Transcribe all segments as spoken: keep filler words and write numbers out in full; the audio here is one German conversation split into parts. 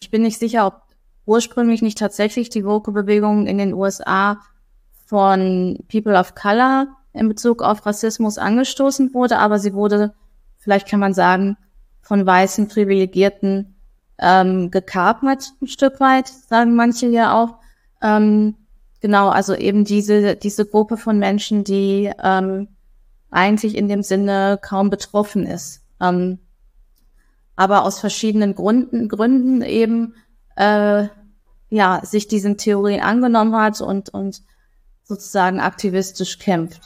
ich bin nicht sicher, ob ursprünglich nicht tatsächlich die Woke-Bewegung in den U S A von People of Color in Bezug auf Rassismus angestoßen wurde, aber sie wurde, vielleicht kann man sagen, von weißen Privilegierten ähm, gekapert, ein Stück weit, sagen manche ja auch. Ähm, genau, also eben diese diese Gruppe von Menschen, die ähm, eigentlich in dem Sinne kaum betroffen ist. Ähm, aber aus verschiedenen Gründen, Gründen eben äh, ja sich diesen Theorien angenommen hat und und sozusagen aktivistisch kämpft.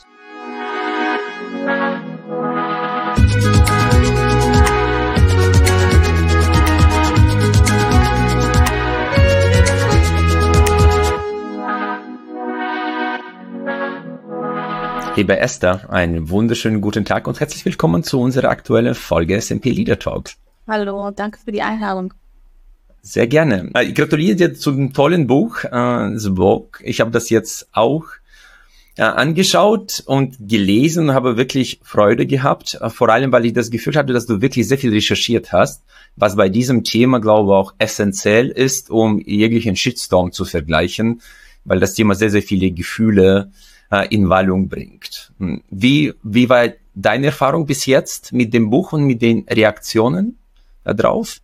Liebe Esther, einen wunderschönen guten Tag und herzlich willkommen zu unserer aktuellen Folge S and P Leader Talks. Hallo, danke für die Einladung. Sehr gerne. Ich gratuliere dir zu dem tollen Buch, äh, The Woke. Ich habe das jetzt auch äh, angeschaut und gelesen und habe wirklich Freude gehabt, äh, vor allem, weil ich das Gefühl hatte, dass du wirklich sehr viel recherchiert hast, was bei diesem Thema, glaube ich, auch essentiell ist, um jeglichen Shitstorm zu vergleichen, weil das Thema sehr, sehr viele Gefühle in Wallung bringt. Wie, wie war deine Erfahrung bis jetzt mit dem Buch und mit den Reaktionen darauf?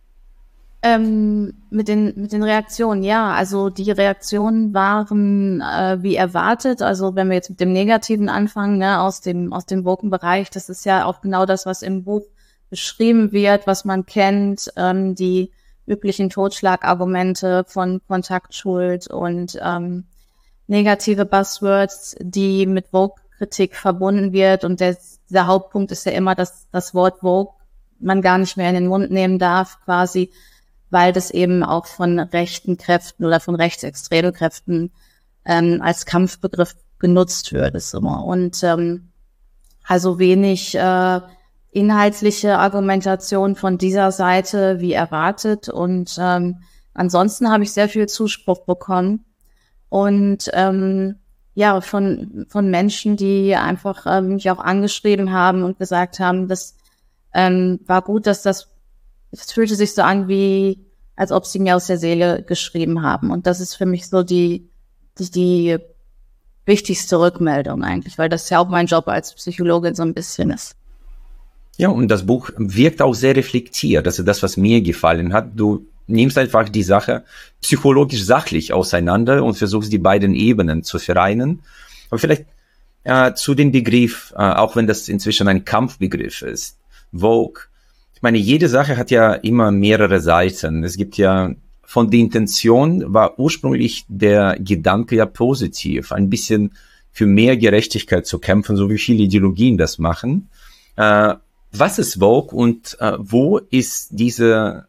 Ähm, mit den mit den Reaktionen, ja, also die Reaktionen waren äh, wie erwartet. Also wenn wir jetzt mit dem Negativen anfangen, ne, aus dem aus dem Woken-Bereich, das ist ja auch genau das, was im Buch beschrieben wird, was man kennt, ähm, die üblichen Totschlagargumente von Kontaktschuld und ähm, negative Buzzwords, die mit Woke-Kritik verbunden wird. Und der, der Hauptpunkt ist ja immer, dass das Wort Woke man gar nicht mehr in den Mund nehmen darf, quasi, weil das eben auch von rechten Kräften oder von rechtsextremen Kräften ähm, als Kampfbegriff genutzt wird. Ist immer. Und ähm, also wenig äh, inhaltliche Argumentation von dieser Seite wie erwartet. Und ähm, ansonsten habe ich sehr viel Zuspruch bekommen. Und ähm, ja, von von Menschen, die einfach ähm, mich auch angeschrieben haben und gesagt haben, das ähm, war gut, dass das, es fühlte sich so an, wie als ob sie mir aus der Seele geschrieben haben. Und das ist für mich so die die, die wichtigste Rückmeldung eigentlich, weil das ja auch mein Job als Psychologin so ein bisschen ist. Ja, und das Buch wirkt auch sehr reflektiert. Also das, was mir gefallen hat, du nimmst einfach die Sache psychologisch sachlich auseinander und versuchst die beiden Ebenen zu vereinen. Aber vielleicht äh, zu dem Begriff, äh, auch wenn das inzwischen ein Kampfbegriff ist, Woke. Ich meine, jede Sache hat ja immer mehrere Seiten. Es gibt ja, von der Intention war ursprünglich der Gedanke ja positiv, ein bisschen für mehr Gerechtigkeit zu kämpfen, so wie viele Ideologien das machen. Äh, was ist Woke und äh, wo ist diese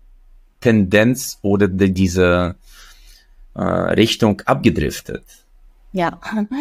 Tendenz oder die, diese äh, Richtung abgedriftet? Ja,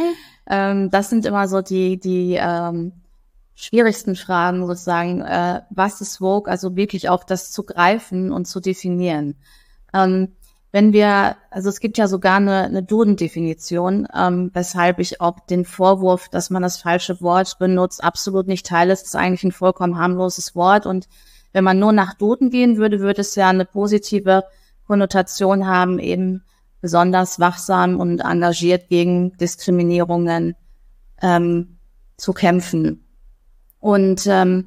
ähm, das sind immer so die die ähm, schwierigsten Fragen sozusagen. Äh, was ist Woke? Also wirklich auch das zu greifen und zu definieren. Ähm, wenn wir, also es gibt ja sogar eine, eine Duden-Definition, ähm, weshalb ich auch den Vorwurf, dass man das falsche Wort benutzt, absolut nicht teile. Es ist eigentlich ein vollkommen harmloses Wort und wenn man nur nach Duden gehen würde, würde es ja eine positive Konnotation haben, eben besonders wachsam und engagiert gegen Diskriminierungen ähm, zu kämpfen. Und ähm,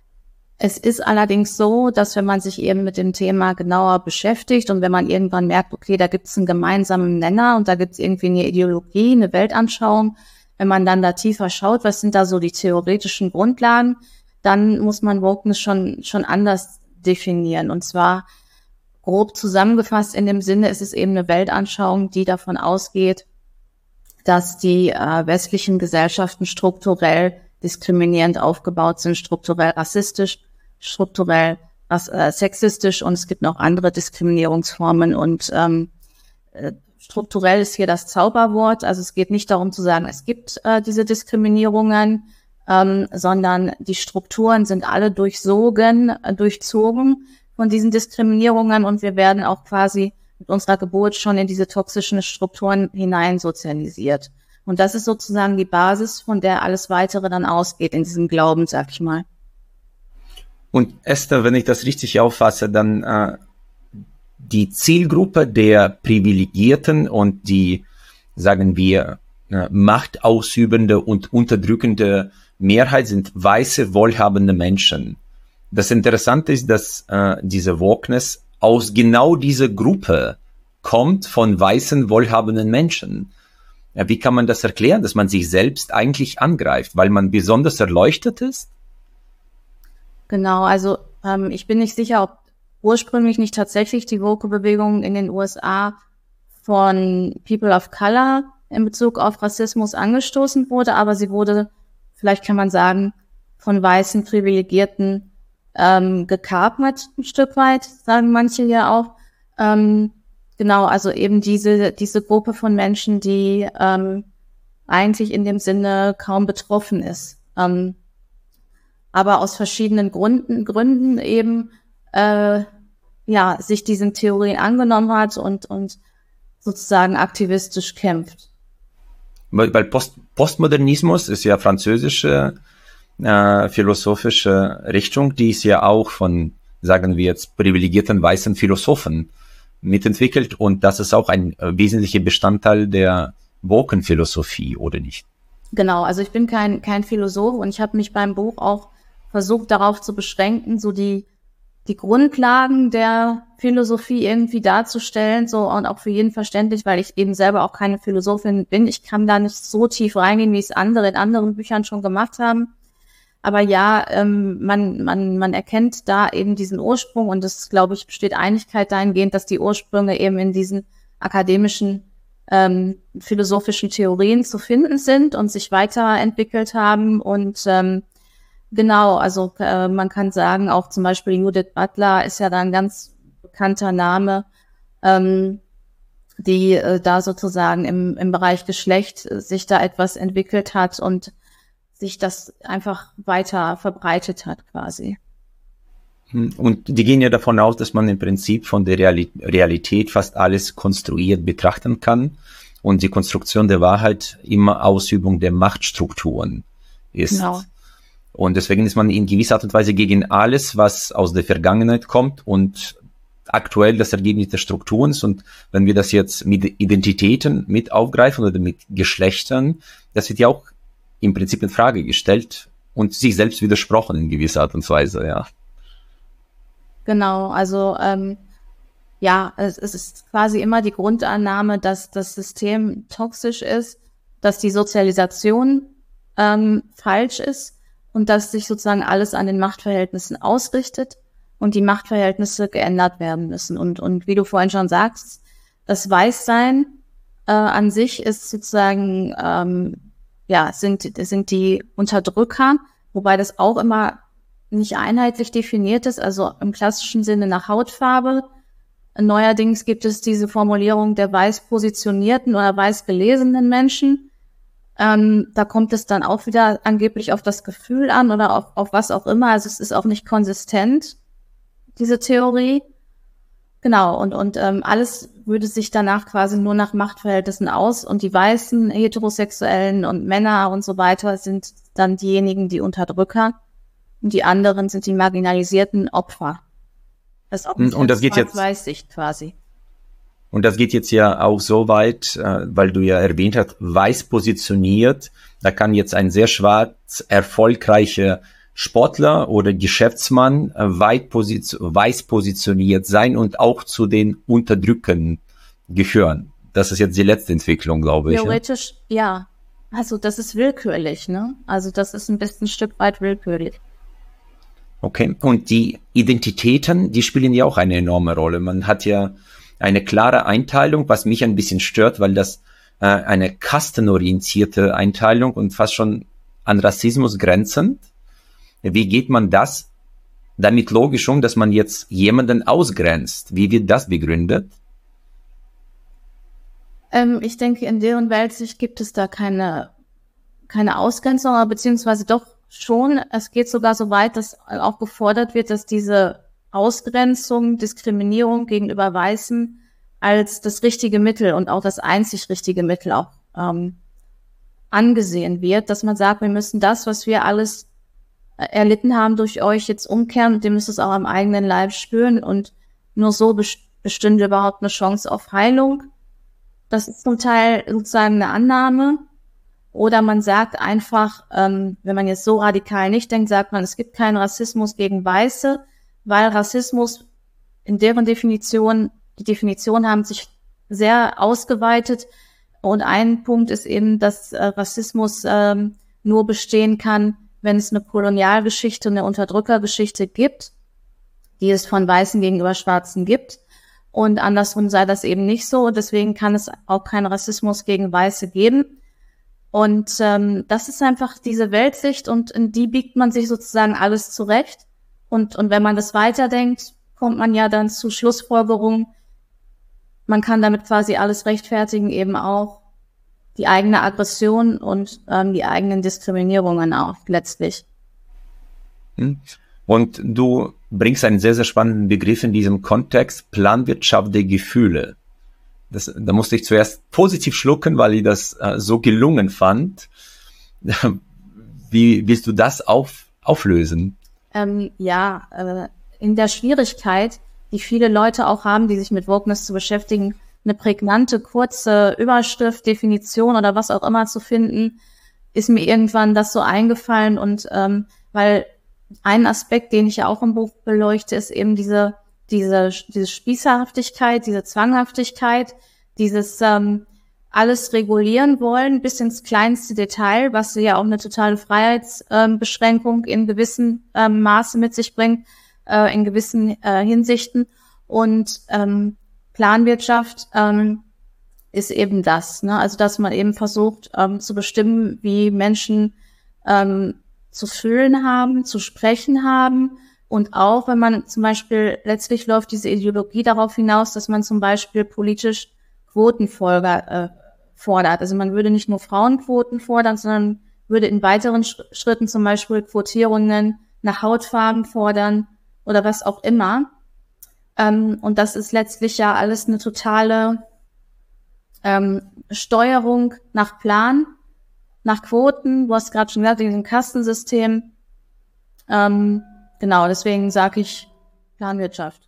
es ist allerdings so, dass wenn man sich eben mit dem Thema genauer beschäftigt und wenn man irgendwann merkt, okay, da gibt es einen gemeinsamen Nenner und da gibt es irgendwie eine Ideologie, eine Weltanschauung, wenn man dann da tiefer schaut, was sind da so die theoretischen Grundlagen, dann muss man Wokeness schon schon anders definieren. Und zwar grob zusammengefasst in dem Sinne, es ist eben eine Weltanschauung, die davon ausgeht, dass die äh, westlichen Gesellschaften strukturell diskriminierend aufgebaut sind, strukturell rassistisch, strukturell äh, sexistisch und es gibt noch andere Diskriminierungsformen. Und ähm, äh, strukturell ist hier das Zauberwort. Also es geht nicht darum zu sagen, es gibt äh, diese Diskriminierungen, Ähm, sondern die Strukturen sind alle durchsogen, äh, durchzogen von diesen Diskriminierungen und wir werden auch quasi mit unserer Geburt schon in diese toxischen Strukturen hinein sozialisiert. Und das ist sozusagen die Basis, von der alles Weitere dann ausgeht in diesem Glauben, sag ich mal. Und Esther, wenn ich das richtig auffasse, dann äh, die Zielgruppe der Privilegierten und die, sagen wir, machtausübende und unterdrückende Mehrheit sind weiße, wohlhabende Menschen. Das Interessante ist, dass äh, diese Wokeness aus genau dieser Gruppe kommt, von weißen, wohlhabenden Menschen. Ja, wie kann man das erklären, dass man sich selbst eigentlich angreift, weil man besonders erleuchtet ist? Genau, also ähm, ich bin nicht sicher, ob ursprünglich nicht tatsächlich die Woke-Bewegung in den U S A von People of Color in Bezug auf Rassismus angestoßen wurde, aber sie wurde, vielleicht kann man sagen, von weißen Privilegierten ähm, gekapert, ein Stück weit, sagen manche ja auch. Ähm, genau, also eben diese diese Gruppe von Menschen, die ähm, eigentlich in dem Sinne kaum betroffen ist, ähm, aber aus verschiedenen Gründen, Gründen eben äh, ja sich diesen Theorien angenommen hat und und sozusagen aktivistisch kämpft. Weil, weil Post, Postmodernismus ist ja französische äh, philosophische Richtung, die ist ja auch von, sagen wir jetzt, privilegierten weißen Philosophen mitentwickelt und das ist auch ein äh, wesentlicher Bestandteil der Woken-Philosophie, oder nicht? Genau, also ich bin kein kein Philosoph und ich habe mich beim Buch auch versucht darauf zu beschränken, so die die Grundlagen der Philosophie irgendwie darzustellen, so und auch für jeden verständlich, weil ich eben selber auch keine Philosophin bin. Ich kann da nicht so tief reingehen, wie es andere in anderen Büchern schon gemacht haben. Aber ja, ähm, man man man erkennt da eben diesen Ursprung und es, glaube ich, besteht Einigkeit dahingehend, dass die Ursprünge eben in diesen akademischen ähm, philosophischen Theorien zu finden sind und sich weiterentwickelt haben und ähm, genau, also äh, man kann sagen, auch zum Beispiel Judith Butler ist ja da ein ganz bekannter Name, ähm, die äh, da sozusagen im, im Bereich Geschlecht äh, sich da etwas entwickelt hat und sich das einfach weiter verbreitet hat quasi. Und die gehen ja davon aus, dass man im Prinzip von der Reali- Realität fast alles konstruiert betrachten kann und die Konstruktion der Wahrheit immer Ausübung der Machtstrukturen ist. Genau. Und deswegen ist man in gewisser Art und Weise gegen alles, was aus der Vergangenheit kommt und aktuell das Ergebnis der Strukturen ist. Und wenn wir das jetzt mit Identitäten mit aufgreifen oder mit Geschlechtern, das wird ja auch im Prinzip in Frage gestellt und sich selbst widersprochen in gewisser Art und Weise, ja. Genau, also ähm, ja, es, es ist quasi immer die Grundannahme, dass das System toxisch ist, dass die Sozialisation ähm, falsch ist und dass sich sozusagen alles an den Machtverhältnissen ausrichtet und die Machtverhältnisse geändert werden müssen. Und und wie du vorhin schon sagst, das Weißsein äh, an sich ist sozusagen, ähm, ja, sind sind die Unterdrücker, wobei das auch immer nicht einheitlich definiert ist, also im klassischen Sinne nach Hautfarbe. Neuerdings gibt es diese Formulierung der weiß positionierten oder weiß gelesenen Menschen. Ähm, da kommt es dann auch wieder angeblich auf das Gefühl an oder auf, auf was auch immer. Also es ist auch nicht konsistent, diese Theorie. Genau, und und ähm, alles würde sich danach quasi nur nach Machtverhältnissen aus und die weißen, heterosexuellen und Männer und so weiter sind dann diejenigen, die Unterdrücker und die anderen sind die marginalisierten Opfer. Das Opfer und das geht jetzt Weißsicht quasi. Und das geht jetzt ja auch so weit, äh, weil du ja erwähnt hast, weiß positioniert. Da kann jetzt ein sehr schwarz erfolgreicher Sportler oder Geschäftsmann äh, weit position- weiß positioniert sein und auch zu den Unterdrückern gehören. Das ist jetzt die letzte Entwicklung, glaube ich. Theoretisch, ja. ja. Also das ist willkürlich, ne? Also das ist ein bisschen ein Stück weit willkürlich. Okay, und die Identitäten, die spielen ja auch eine enorme Rolle. Man hat ja eine klare Einteilung, was mich ein bisschen stört, weil das äh, eine kastenorientierte Einteilung und fast schon an Rassismus grenzend. Wie geht man das damit logisch um, dass man jetzt jemanden ausgrenzt? Wie wird das begründet? Ähm, ich denke, in deren Weltsicht gibt es da keine, keine Ausgrenzung, aber beziehungsweise doch schon. Es geht sogar so weit, dass auch gefordert wird, dass diese Ausgrenzung, Diskriminierung gegenüber Weißen als das richtige Mittel und auch das einzig richtige Mittel auch ähm, angesehen wird, dass man sagt, wir müssen das, was wir alles erlitten haben durch euch, jetzt umkehren und ihr müsst es auch am eigenen Leib spüren und nur so bestünde überhaupt eine Chance auf Heilung. Das ist zum Teil sozusagen eine Annahme. Oder man sagt einfach, ähm, wenn man jetzt so radikal nicht denkt, sagt man, es gibt keinen Rassismus gegen Weiße, weil Rassismus in deren Definition, die Definitionen haben sich sehr ausgeweitet. Und ein Punkt ist eben, dass äh, Rassismus ähm, nur bestehen kann, wenn es eine Kolonialgeschichte, eine Unterdrückergeschichte gibt, die es von Weißen gegenüber Schwarzen gibt. Und andersrum sei das eben nicht so. Deswegen kann es auch keinen Rassismus gegen Weiße geben. Und ähm, das ist einfach diese Weltsicht und in die biegt man sich sozusagen alles zurecht. Und, und wenn man das weiterdenkt, kommt man ja dann zu Schlussfolgerungen. Man kann damit quasi alles rechtfertigen, eben auch die eigene Aggression und ähm, die eigenen Diskriminierungen auch letztlich. Und du bringst einen sehr, sehr spannenden Begriff in diesem Kontext, Planwirtschaft der Gefühle. Das, da musste ich zuerst positiv schlucken, weil ich das äh, so gelungen fand. Wie willst du das auf, auflösen? Ähm, ja, äh, in der Schwierigkeit, die viele Leute auch haben, die sich mit Wokeness zu beschäftigen, eine prägnante, kurze Überschrift, Definition oder was auch immer zu finden, ist mir irgendwann das so eingefallen. Und ähm, weil ein Aspekt, den ich ja auch im Buch beleuchte, ist eben diese diese diese Spießerhaftigkeit, diese Zwanghaftigkeit, dieses ähm, alles regulieren wollen bis ins kleinste Detail, was ja auch eine totale Freiheitsbeschränkung ähm, in gewissem ähm, Maße mit sich bringt, äh, in gewissen äh, Hinsichten. Und ähm, Planwirtschaft ähm, ist eben das, ne? Also dass man eben versucht ähm, zu bestimmen, wie Menschen ähm, zu fühlen haben, zu sprechen haben. Und auch, wenn man zum Beispiel, letztlich läuft diese Ideologie darauf hinaus, dass man zum Beispiel politisch Quotenfolger äh, fordert. Also man würde nicht nur Frauenquoten fordern, sondern würde in weiteren Sch- Schritten zum Beispiel Quotierungen nach Hautfarben fordern oder was auch immer. Ähm, und das ist letztlich ja alles eine totale ähm, Steuerung nach Plan, nach Quoten. Du hast gerade schon gesagt, in diesem Kastensystem. Ähm, Genau, deswegen sage ich Planwirtschaft.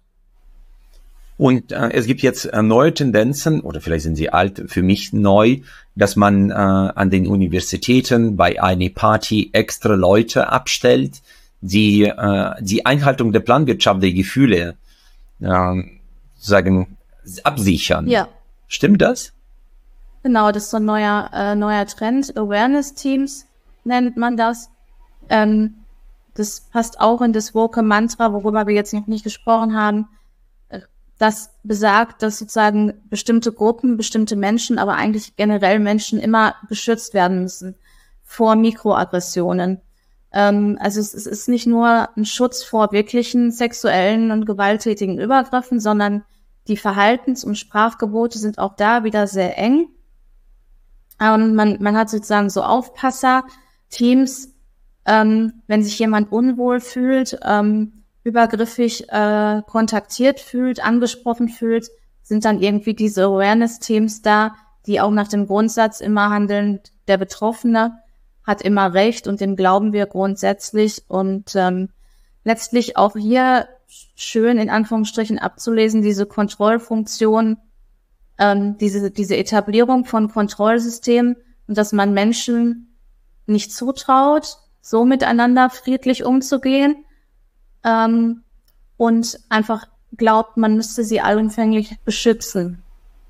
Und äh, es gibt jetzt äh, neue Tendenzen, oder vielleicht sind sie alt, für mich neu, dass man äh, an den Universitäten bei einer Party extra Leute abstellt, die äh, die Einhaltung der Planwirtschaft der Gefühle äh, sagen absichern. Ja. Stimmt das? Genau, das ist so ein neuer, äh, neuer Trend. Awareness-Teams nennt man das. Ähm, Das passt auch in das Woke-Mantra, worüber wir jetzt noch nicht gesprochen haben. Das besagt, dass sozusagen bestimmte Gruppen, bestimmte Menschen, aber eigentlich generell Menschen immer geschützt werden müssen vor Mikroaggressionen. Ähm, also es, es ist nicht nur ein Schutz vor wirklichen sexuellen und gewalttätigen Übergriffen, sondern die Verhaltens- und Sprachgebote sind auch da wieder sehr eng. Ähm, man, man hat sozusagen so Aufpasser-Teams. Ähm, wenn sich jemand unwohl fühlt, ähm, übergriffig äh, kontaktiert fühlt, angesprochen fühlt, sind dann irgendwie diese Awareness-Teams da, die auch nach dem Grundsatz immer handeln, der Betroffene hat immer Recht und dem glauben wir grundsätzlich. Und ähm, letztlich auch hier schön in Anführungsstrichen abzulesen, diese Kontrollfunktion, ähm, diese, diese Etablierung von Kontrollsystemen und dass man Menschen nicht zutraut, so miteinander friedlich umzugehen ähm, und einfach glaubt, man müsste sie allumfänglich beschützen.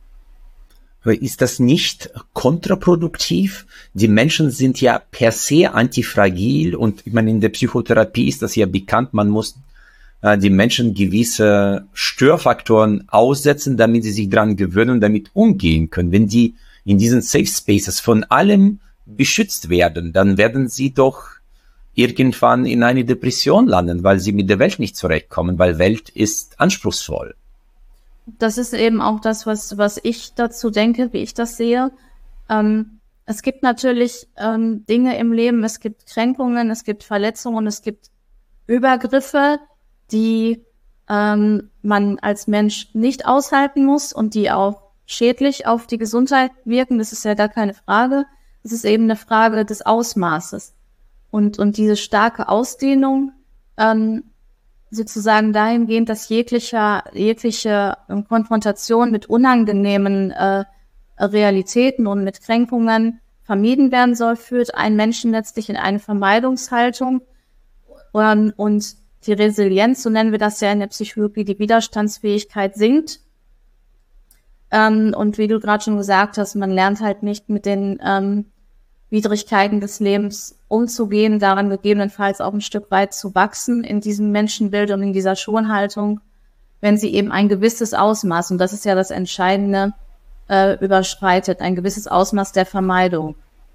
Ist das nicht kontraproduktiv? Die Menschen sind ja per se antifragil und ich meine, in der Psychotherapie ist das ja bekannt, man muss äh, die Menschen gewisse Störfaktoren aussetzen, damit sie sich dran gewöhnen und damit umgehen können. Wenn die in diesen Safe Spaces von allem beschützt werden, dann werden sie doch irgendwann in eine Depression landen, weil sie mit der Welt nicht zurechtkommen, weil Welt ist anspruchsvoll. Das ist eben auch das, was was ich dazu denke, wie ich das sehe. Ähm, es gibt natürlich ähm, Dinge im Leben, es gibt Kränkungen, es gibt Verletzungen, es gibt Übergriffe, die ähm, man als Mensch nicht aushalten muss und die auch schädlich auf die Gesundheit wirken. Das ist ja gar keine Frage. Es ist eben eine Frage des Ausmaßes. Und, und diese starke Ausdehnung ähm, sozusagen dahingehend, dass jegliche, jegliche Konfrontation mit unangenehmen äh, Realitäten und mit Kränkungen vermieden werden soll, führt einen Menschen letztlich in eine Vermeidungshaltung und, und die Resilienz, so nennen wir das ja in der Psychologie, die Widerstandsfähigkeit sinkt. Ähm, und wie du gerade schon gesagt hast, man lernt halt nicht mit den ähm, Widrigkeiten des Lebens umzugehen, daran gegebenenfalls auch ein Stück weit zu wachsen in diesem Menschenbild und in dieser Schonhaltung, wenn sie eben ein gewisses Ausmaß, und das ist ja das Entscheidende, äh, überschreitet, ein gewisses Ausmaß der Vermeidung.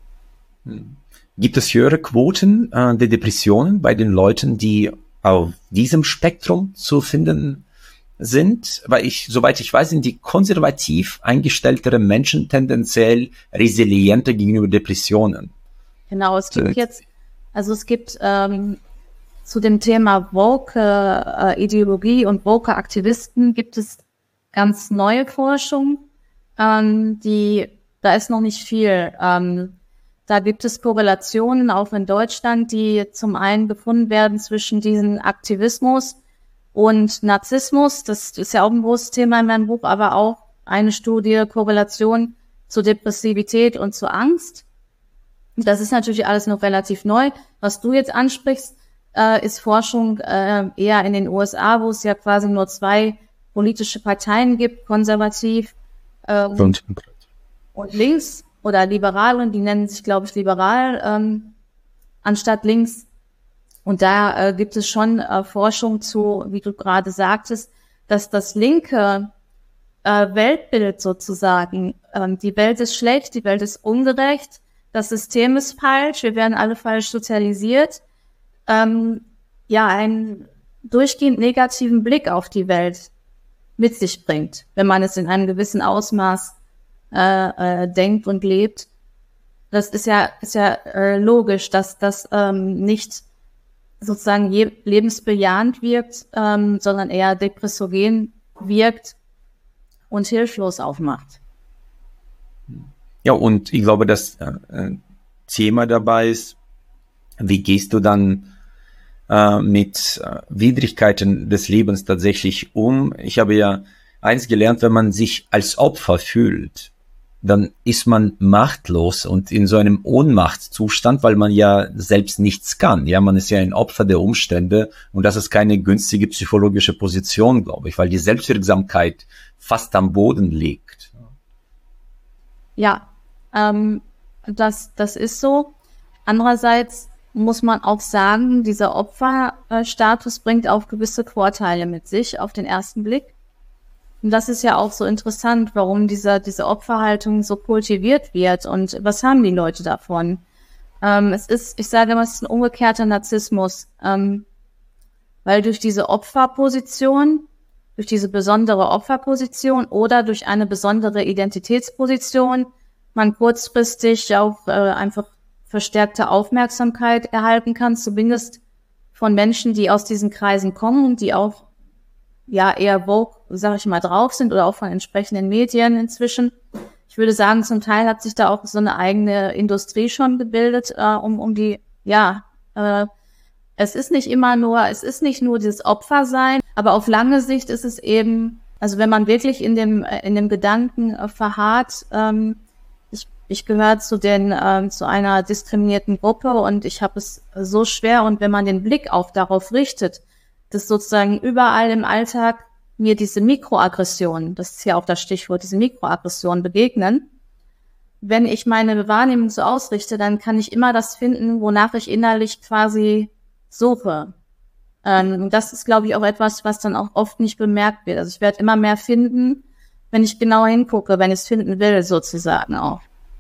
Gibt es höhere Quoten äh, der Depressionen bei den Leuten, die auf diesem Spektrum zu finden sind? Weil ich, soweit ich weiß, sind die konservativ eingestelltere Menschen tendenziell resilienter gegenüber Depressionen. Genau, es gibt jetzt, also es gibt ähm, zu dem Thema woke äh, Ideologie und woke Aktivisten gibt es ganz neue Forschung, ähm, die, da ist noch nicht viel. Ähm, da gibt es Korrelationen auch in Deutschland, die zum einen gefunden werden zwischen diesem Aktivismus und Narzissmus. Das ist ja auch ein großes Thema in meinem Buch, aber auch eine Studie, Korrelation zu Depressivität und zu Angst. Das ist natürlich alles noch relativ neu. Was du jetzt ansprichst, äh, ist Forschung äh, eher in den U S A, wo es ja quasi nur zwei politische Parteien gibt, konservativ ähm, und, und links oder liberal, und die nennen sich, glaube ich, liberal ähm, anstatt links. Und da äh, gibt es schon äh, Forschung zu, wie du gerade sagtest, dass das linke äh, Weltbild sozusagen, ähm, die Welt ist schlecht, die Welt ist ungerecht, das System ist falsch, wir werden alle falsch sozialisiert, ähm, ja, einen durchgehend negativen Blick auf die Welt mit sich bringt, wenn man es in einem gewissen Ausmaß äh, äh, denkt und lebt. Das ist ja, ist ja äh, logisch, dass das ähm, nicht sozusagen je, lebensbejahend wirkt, ähm, sondern eher depressogen wirkt und hilflos aufmacht. Ja, und ich glaube, das äh, Thema dabei ist, wie gehst du dann äh, mit äh, Widrigkeiten des Lebens tatsächlich um? Ich habe ja eins gelernt, wenn man sich als Opfer fühlt, dann ist man machtlos und in so einem Ohnmachtszustand, weil man ja selbst nichts kann. Ja, man ist ja ein Opfer der Umstände, und das ist keine günstige psychologische Position, glaube ich, weil die Selbstwirksamkeit fast am Boden liegt. Ja, ähm, das, das ist so. Andererseits muss man auch sagen, dieser Opferstatus bringt auch gewisse Vorteile mit sich auf den ersten Blick. Und das ist ja auch so interessant, warum dieser, diese Opferhaltung so kultiviert wird und was haben die Leute davon? Ähm, es ist, ich sage immer, es ist ein umgekehrter Narzissmus, ähm, weil durch diese Opferposition, durch diese besondere Opferposition oder durch eine besondere Identitätsposition man kurzfristig auch äh, einfach verstärkte Aufmerksamkeit erhalten kann, zumindest von Menschen, die aus diesen Kreisen kommen und die auch ja eher woke, sag ich mal, drauf sind oder auch von entsprechenden Medien inzwischen. Ich würde sagen, zum Teil hat sich da auch so eine eigene Industrie schon gebildet, äh, um um die, ja, äh, es ist nicht immer nur, es ist nicht nur dieses Opfersein, aber auf lange Sicht ist es eben, also wenn man wirklich in dem in dem Gedanken äh, verharrt, ähm, ich ich gehöre zu den ähm, zu einer diskriminierten Gruppe und ich habe es so schwer, und wenn man den Blick auch darauf richtet, dass sozusagen überall im Alltag mir diese Mikroaggressionen, das ist ja auch das Stichwort, diese Mikroaggressionen begegnen. Wenn ich meine Wahrnehmung so ausrichte, dann kann ich immer das finden, wonach ich innerlich quasi suche. Ähm, das ist, glaube ich, auch etwas, was dann auch oft nicht bemerkt wird. Also ich werde immer mehr finden, wenn ich genauer hingucke, wenn ich es finden will, sozusagen auch.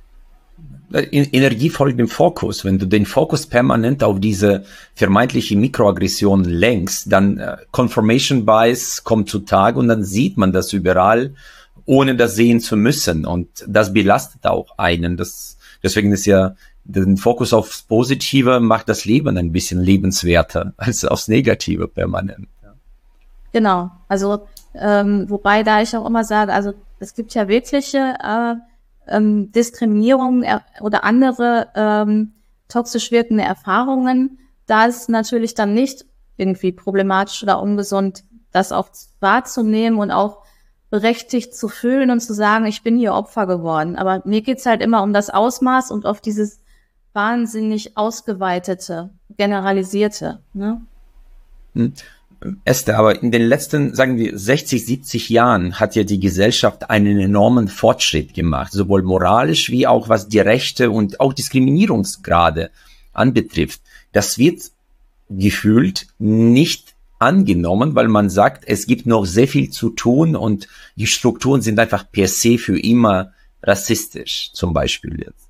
Energie folgt dem Fokus. Wenn du den Fokus permanent auf diese vermeintliche Mikroaggression lenkst, dann äh, Confirmation Bias kommt zutage und dann sieht man das überall, ohne das sehen zu müssen. Und das belastet auch einen. Das, deswegen ist ja der Fokus aufs Positive macht das Leben ein bisschen lebenswerter als aufs Negative permanent. Ja. Genau. Also ähm, wobei da ich auch immer sage, also es gibt ja wirkliche äh, Ähm, Diskriminierung er- oder andere ähm, toxisch wirkende Erfahrungen, da ist natürlich dann nicht irgendwie problematisch oder ungesund, das auch wahrzunehmen und auch berechtigt zu fühlen und zu sagen, ich bin hier Opfer geworden. Aber mir geht's halt immer um das Ausmaß und auf dieses wahnsinnig ausgeweitete, generalisierte. Ne? Hm. Esther, aber in den letzten, sagen wir, sechzig, siebzig Jahren hat ja die Gesellschaft einen enormen Fortschritt gemacht, sowohl moralisch wie auch was die Rechte und auch Diskriminierungsgrade anbetrifft. Das wird gefühlt nicht angenommen, weil man sagt, es gibt noch sehr viel zu tun und die Strukturen sind einfach per se für immer rassistisch, zum Beispiel jetzt.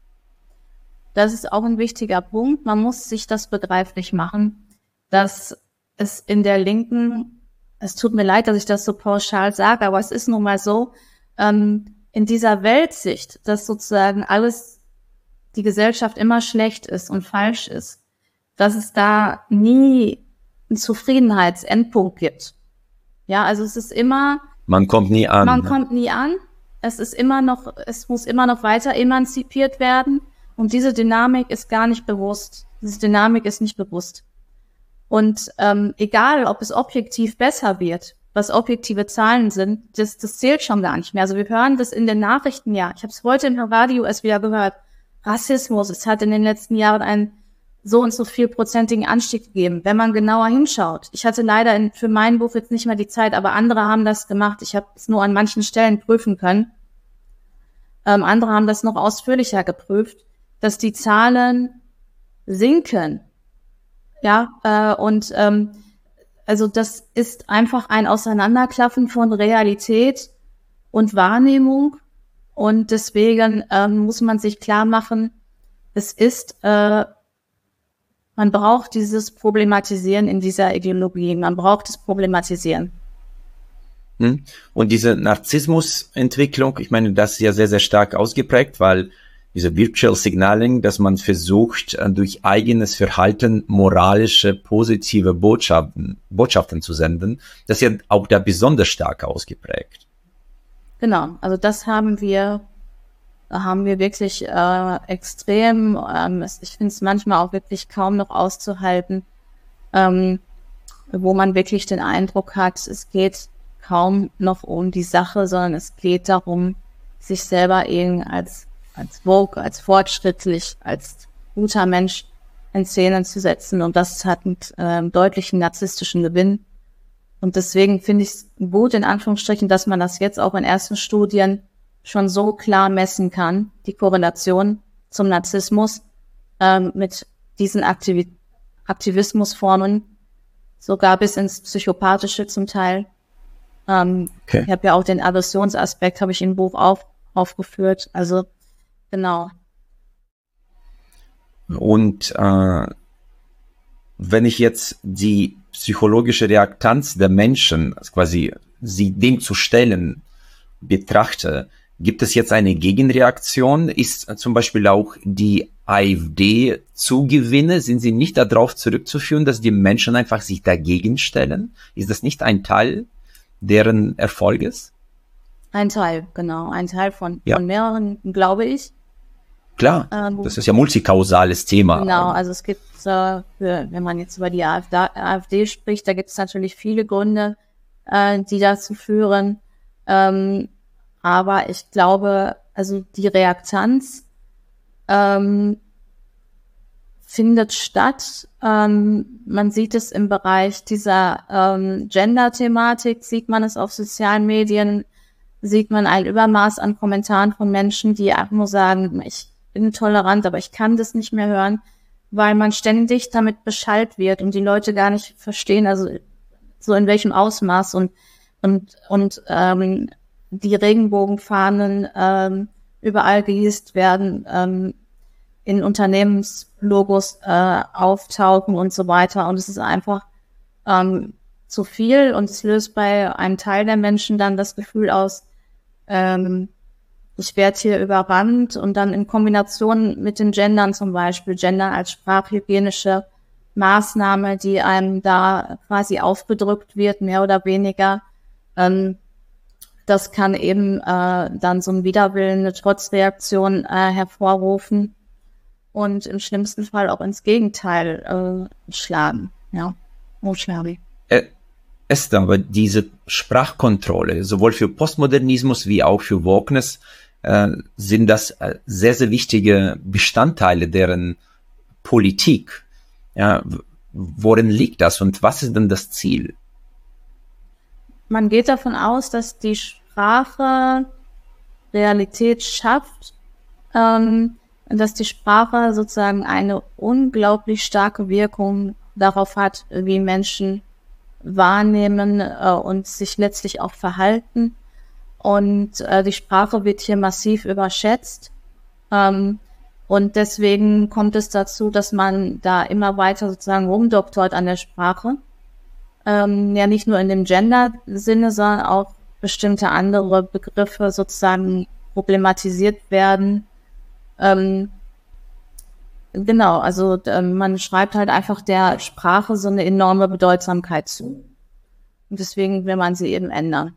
Das ist auch ein wichtiger Punkt. Man muss sich das begreiflich machen, dass es in der Linken, es tut mir leid, dass ich das so pauschal sage, aber es ist nun mal so, ähm, in dieser Weltsicht, dass sozusagen alles, die Gesellschaft immer schlecht ist und falsch ist, dass es da nie einen Zufriedenheitsendpunkt gibt. Ja, also es ist immer... Man kommt nie an. Man ne? kommt nie an. Es ist immer noch, es muss immer noch weiter emanzipiert werden. Und diese Dynamik ist gar nicht bewusst. Diese Dynamik ist nicht bewusst. Und ähm, egal, ob es objektiv besser wird, was objektive Zahlen sind, das, das zählt schon gar nicht mehr. Also wir hören das in den Nachrichten, ja. Ich habe es heute im Radio erst wieder gehört. Rassismus, es hat in den letzten Jahren einen so und so viel prozentigen Anstieg gegeben, wenn man genauer hinschaut. Ich hatte leider in, für mein Buch jetzt nicht mehr die Zeit, aber andere haben das gemacht. Ich habe es nur an manchen Stellen prüfen können. Ähm, andere haben das noch ausführlicher geprüft, dass die Zahlen sinken. Ja, äh, und ähm, also das ist einfach ein Auseinanderklaffen von Realität und Wahrnehmung. Und deswegen ähm, muss man sich klar machen, es ist... Äh, Man braucht dieses Problematisieren in dieser Ideologie. Man braucht das Problematisieren. Und diese Narzissmusentwicklung, ich meine, das ist ja sehr, sehr stark ausgeprägt, weil diese Virtual Signaling, dass man versucht, durch eigenes Verhalten moralische, positive Botschaften, Botschaften zu senden, das ist ja auch da besonders stark ausgeprägt. Genau, also das haben wir Da haben wir wirklich äh, extrem, ähm, ich finde es manchmal auch wirklich kaum noch auszuhalten, ähm, wo man wirklich den Eindruck hat, es geht kaum noch um die Sache, sondern es geht darum, sich selber eben als, als woke, als fortschrittlich, als guter Mensch in Szene zu setzen. Und das hat einen äh, deutlichen narzisstischen Gewinn. Und deswegen finde ich es gut, in Anführungsstrichen, dass man das jetzt auch in ersten Studien schon so klar messen kann, die Korrelation zum Narzissmus ähm, mit diesen Aktiv- Aktivismusformen, sogar bis ins Psychopathische zum Teil. Ähm, okay. Ich habe ja auch den Aggressionsaspekt, habe ich im Buch auf, aufgeführt. Also genau. Und äh, wenn ich jetzt die psychologische Reaktanz der Menschen, also quasi sie dem zu stellen, betrachte, gibt es jetzt eine Gegenreaktion? Ist zum Beispiel auch die AfD Zugewinne, sind sie nicht darauf zurückzuführen, dass die Menschen einfach sich dagegen stellen? Ist das nicht ein Teil deren Erfolges? Ein Teil, genau. Ein Teil von, ja. von mehreren, glaube ich. Klar, ähm, das ist ja multikausales Thema. Genau, also es gibt, äh, für, wenn man jetzt über die AfD, AfD spricht, da gibt es natürlich viele Gründe, äh, die dazu führen. Ähm, aber ich glaube, also die Reaktanz ähm, findet statt. Ähm, man sieht es im Bereich dieser ähm, Gender-Thematik, sieht man es auf sozialen Medien, sieht man ein Übermaß an Kommentaren von Menschen, die einfach nur sagen, ich bin tolerant, aber ich kann das nicht mehr hören, weil man ständig damit beschallt wird und die Leute gar nicht verstehen, also so in welchem Ausmaß und und und ähm, die Regenbogenfahnen ähm, überall gehisst werden, ähm, in Unternehmenslogos äh, auftauchen und so weiter. Und es ist einfach ähm, zu viel und es löst bei einem Teil der Menschen dann das Gefühl aus, ähm, ich werde hier überrannt, und dann in Kombination mit den Gendern zum Beispiel, Gendern als sprachhygienische Maßnahme, die einem da quasi aufgedrückt wird, mehr oder weniger. Ähm, das kann eben äh, dann so ein Widerwillen, eine Trotzreaktion äh, hervorrufen und im schlimmsten Fall auch ins Gegenteil äh, schlagen, ja. Oh, Schlavi. Äh, Esther, aber diese Sprachkontrolle, sowohl für Postmodernismus wie auch für Wokeness, äh, sind das äh, sehr, sehr wichtige Bestandteile deren Politik. Ja, worin liegt das und was ist denn das Ziel? Man geht davon aus, dass die Sprache Realität schafft, ähm, dass die Sprache sozusagen eine unglaublich starke Wirkung darauf hat, wie Menschen wahrnehmen äh, und sich letztlich auch verhalten. Und äh, die Sprache wird hier massiv überschätzt. Ähm, und deswegen kommt es dazu, dass man da immer weiter sozusagen rumdoktort an der Sprache. Ähm, ja, nicht nur in dem Gender-Sinne, sondern auch bestimmte andere Begriffe sozusagen problematisiert werden. Ähm, genau, also ähm, man schreibt halt einfach der Sprache so eine enorme Bedeutsamkeit zu. Und deswegen will man sie eben ändern.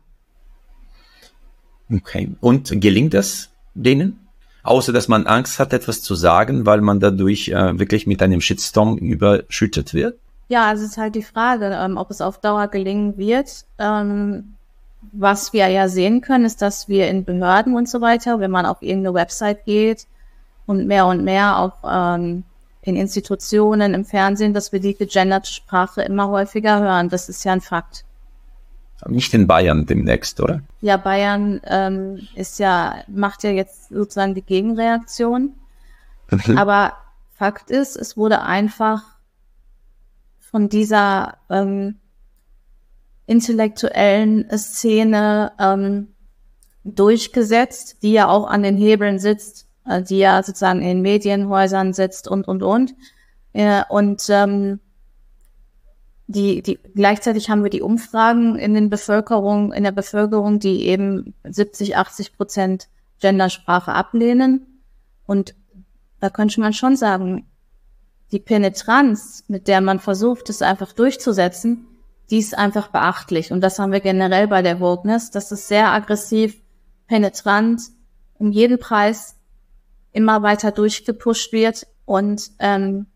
Okay. Und gelingt das denen? Außer, dass man Angst hat, etwas zu sagen, weil man dadurch äh, wirklich mit einem Shitstorm überschüttet wird? Ja, also es ist halt die Frage, ähm, ob es auf Dauer gelingen wird. Ähm, was wir ja sehen können, ist, dass wir in Behörden und so weiter, wenn man auf irgendeine Website geht und mehr und mehr auch ähm, in Institutionen, im Fernsehen, dass wir die gegenderte Sprache immer häufiger hören. Das ist ja ein Fakt. Nicht in Bayern demnächst, oder? Ja, Bayern ähm, ist ja, macht ja jetzt sozusagen die Gegenreaktion. Aber Fakt ist, es wurde einfach von dieser ähm, intellektuellen Szene ähm, durchgesetzt, die ja auch an den Hebeln sitzt, äh, die ja sozusagen in den Medienhäusern sitzt und, und, und. Äh, und ähm, die, die, gleichzeitig haben wir die Umfragen in den Bevölkerung, in der Bevölkerung, die eben siebzig, achtzig Prozent Gendersprache ablehnen. Und da könnte man schon sagen, die Penetranz, mit der man versucht, es einfach durchzusetzen, die ist einfach beachtlich. Und das haben wir generell bei der Wokeness, dass es sehr aggressiv, penetrant, um jeden Preis immer weiter durchgepusht wird. Und ähm,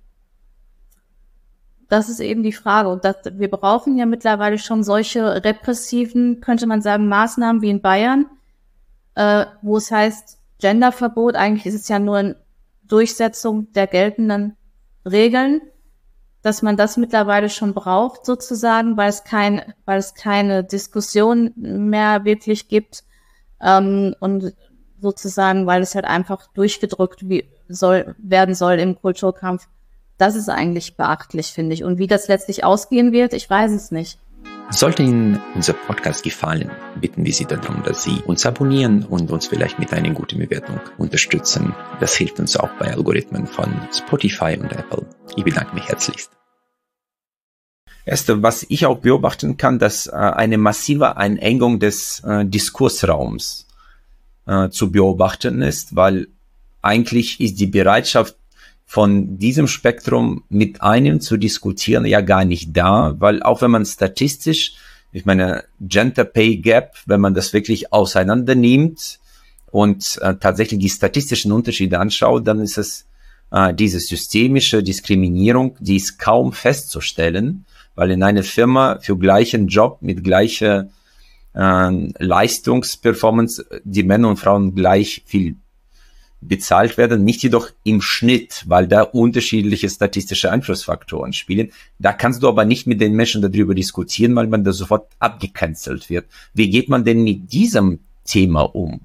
das ist eben die Frage. Und das, wir brauchen ja mittlerweile schon solche repressiven, könnte man sagen, Maßnahmen wie in Bayern, äh, wo es heißt, Genderverbot, eigentlich ist es ja nur eine Durchsetzung der geltenden Regeln, dass man das mittlerweile schon braucht, sozusagen, weil es kein, weil es keine Diskussion mehr wirklich gibt, ähm, und sozusagen, weil es halt einfach durchgedrückt wie soll, werden soll im Kulturkampf. Das ist eigentlich beachtlich, finde ich. Und wie das letztlich ausgehen wird, ich weiß es nicht. Sollte Ihnen unser Podcast gefallen, bitten wir Sie darum, dass Sie uns abonnieren und uns vielleicht mit einer guten Bewertung unterstützen. Das hilft uns auch bei Algorithmen von Spotify und Apple. Ich bedanke mich herzlichst. Erste, was ich auch beobachten kann, dass äh, eine massive Einengung des äh, Diskursraums äh, zu beobachten ist, weil eigentlich ist die Bereitschaft von diesem Spektrum mit einem zu diskutieren ja gar nicht da, weil auch wenn man statistisch, ich meine, Gender Pay Gap, wenn man das wirklich auseinander nimmt und äh, tatsächlich die statistischen Unterschiede anschaut, dann ist es äh, diese systemische Diskriminierung, die ist kaum festzustellen, weil in einer Firma für gleichen Job mit gleicher äh, Leistungsperformance die Männer und Frauen gleich viel bezahlt werden, nicht jedoch im Schnitt, weil da unterschiedliche statistische Einflussfaktoren spielen. Da kannst du aber nicht mit den Menschen darüber diskutieren, weil man da sofort abgecancelt wird. Wie geht man denn mit diesem Thema um?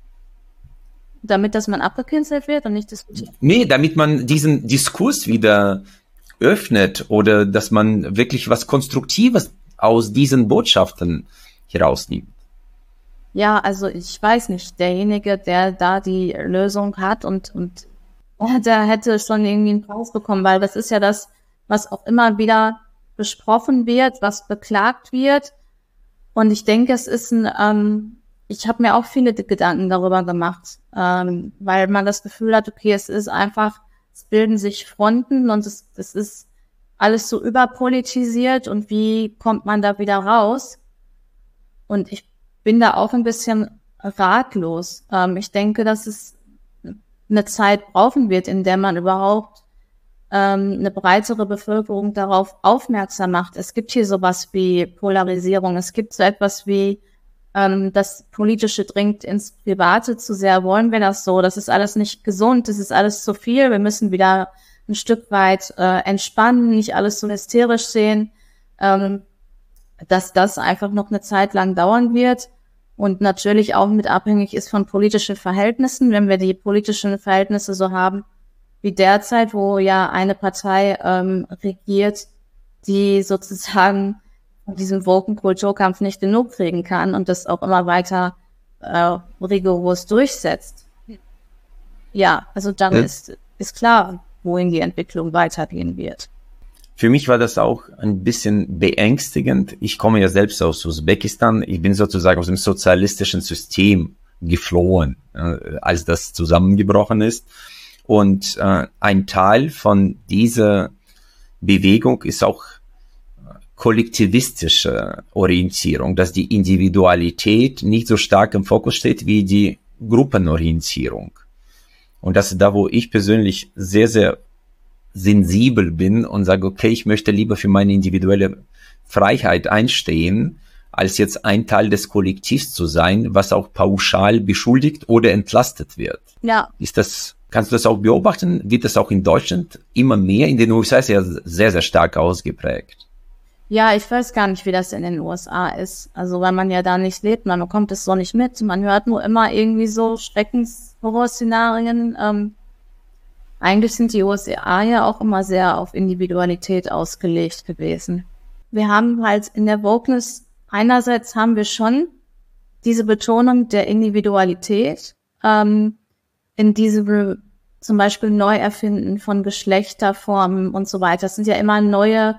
Damit, dass man abgecancelt wird und nicht diskutiert? Nee, damit man diesen Diskurs wieder öffnet oder dass man wirklich was Konstruktives aus diesen Botschaften herausnimmt. Ja, also ich weiß nicht, derjenige, der da die Lösung hat und, und der hätte schon irgendwie einen Preis bekommen, weil das ist ja das, was auch immer wieder besprochen wird, was beklagt wird. Und ich denke, es ist ein, ähm, ich habe mir auch viele Gedanken darüber gemacht, ähm, weil man das Gefühl hat, okay, es ist einfach, es bilden sich Fronten und es, es ist alles so überpolitisiert und wie kommt man da wieder raus? Und ich bin da auch ein bisschen ratlos. Ähm, ich denke, dass es eine Zeit brauchen wird, in der man überhaupt ähm, eine breitere Bevölkerung darauf aufmerksam macht. Es gibt hier sowas wie Polarisierung. Es gibt so etwas wie ähm, das Politische dringt ins Private zu sehr. Wollen wir das so? Das ist alles nicht gesund. Das ist alles zu viel. Wir müssen wieder ein Stück weit äh, entspannen, nicht alles so hysterisch sehen. Ähm, dass das einfach noch eine Zeit lang dauern wird und natürlich auch mit abhängig ist von politischen Verhältnissen. Wenn wir die politischen Verhältnisse so haben wie derzeit, wo ja eine Partei ähm, regiert, die sozusagen von diesem Woken-Kulturkampf nicht genug kriegen kann und das auch immer weiter äh, rigoros durchsetzt. Ja, also dann ja. ist, ist klar, wohin die Entwicklung weitergehen wird. Für mich war das auch ein bisschen beängstigend. Ich komme ja selbst aus Usbekistan. Ich bin sozusagen aus dem sozialistischen System geflohen, äh, als das zusammengebrochen ist. Und äh, ein Teil von dieser Bewegung ist auch kollektivistische Orientierung, dass die Individualität nicht so stark im Fokus steht wie die Gruppenorientierung. Und das ist da, wo ich persönlich sehr, sehr sensibel bin und sage, okay, ich möchte lieber für meine individuelle Freiheit einstehen, als jetzt ein Teil des Kollektivs zu sein, was auch pauschal beschuldigt oder entlastet wird. Ja. Ist das, kannst du das auch beobachten? Wird das auch in Deutschland immer mehr? In den U S A ist ja sehr, sehr stark ausgeprägt. Ja, ich weiß gar nicht, wie das in den U S A ist. Also, weil man ja da nicht lebt, man bekommt es so nicht mit. Man hört nur immer irgendwie so Schreckenshorrorszenarien. Ähm, eigentlich sind die U S A ja auch immer sehr auf Individualität ausgelegt gewesen. Wir haben halt in der Wokeness, einerseits haben wir schon diese Betonung der Individualität, ähm, in diesem zum Beispiel Neuerfinden von Geschlechterformen und so weiter. Das sind ja immer neue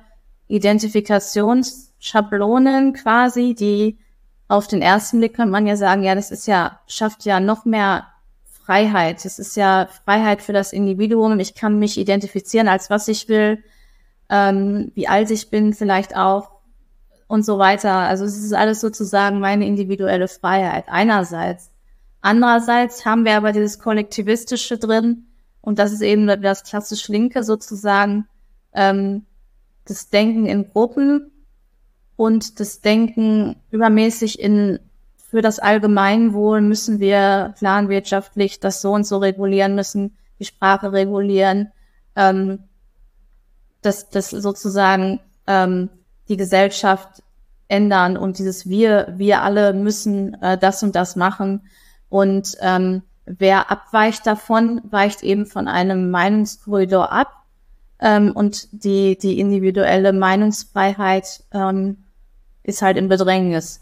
Identifikationsschablonen quasi, die auf den ersten Blick könnte man ja sagen, ja, das ist ja, schafft ja noch mehr Freiheit. Es ist ja Freiheit für das Individuum. Ich kann mich identifizieren, als was ich will, ähm, wie alt ich bin vielleicht auch und so weiter. Also es ist alles sozusagen meine individuelle Freiheit einerseits. Andererseits haben wir aber dieses Kollektivistische drin und das ist eben das klassisch Linke sozusagen, ähm, das Denken in Gruppen und das Denken übermäßig in für das Allgemeinwohl müssen wir planwirtschaftlich das so und so regulieren, müssen die Sprache regulieren, ähm, dass das sozusagen ähm, die Gesellschaft ändern und dieses wir wir alle müssen äh, das und das machen und ähm, wer abweicht davon, weicht eben von einem Meinungskorridor ab. Ähm, und die die individuelle Meinungsfreiheit ähm, ist halt in Bedrängnis.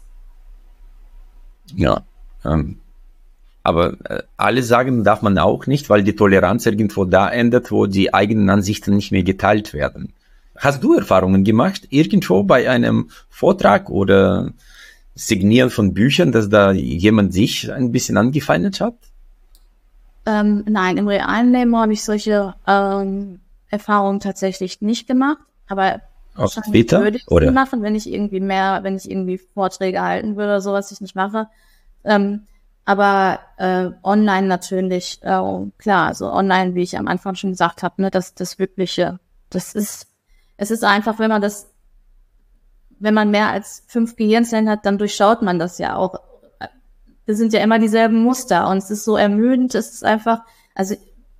Ja, ähm, aber äh, alle sagen darf man auch nicht, weil die Toleranz irgendwo da endet, wo die eigenen Ansichten nicht mehr geteilt werden. Hast du Erfahrungen gemacht, irgendwo bei einem Vortrag oder Signieren von Büchern, dass da jemand sich ein bisschen angefeindet hat? Ähm, nein, im realen Leben habe ich solche ähm, Erfahrungen tatsächlich nicht gemacht, aber auf Twitter würde ich oder machen, wenn ich irgendwie mehr, wenn ich irgendwie Vorträge halten würde oder so, was ich nicht mache. Ähm, aber äh, online natürlich, äh, klar, also online, wie ich am Anfang schon gesagt habe, ne, das das Wirkliche, das ist, es ist einfach, wenn man das, wenn man mehr als fünf Gehirnzellen hat, dann durchschaut man das ja auch. Das sind ja immer dieselben Muster und es ist so ermüdend, es ist einfach, also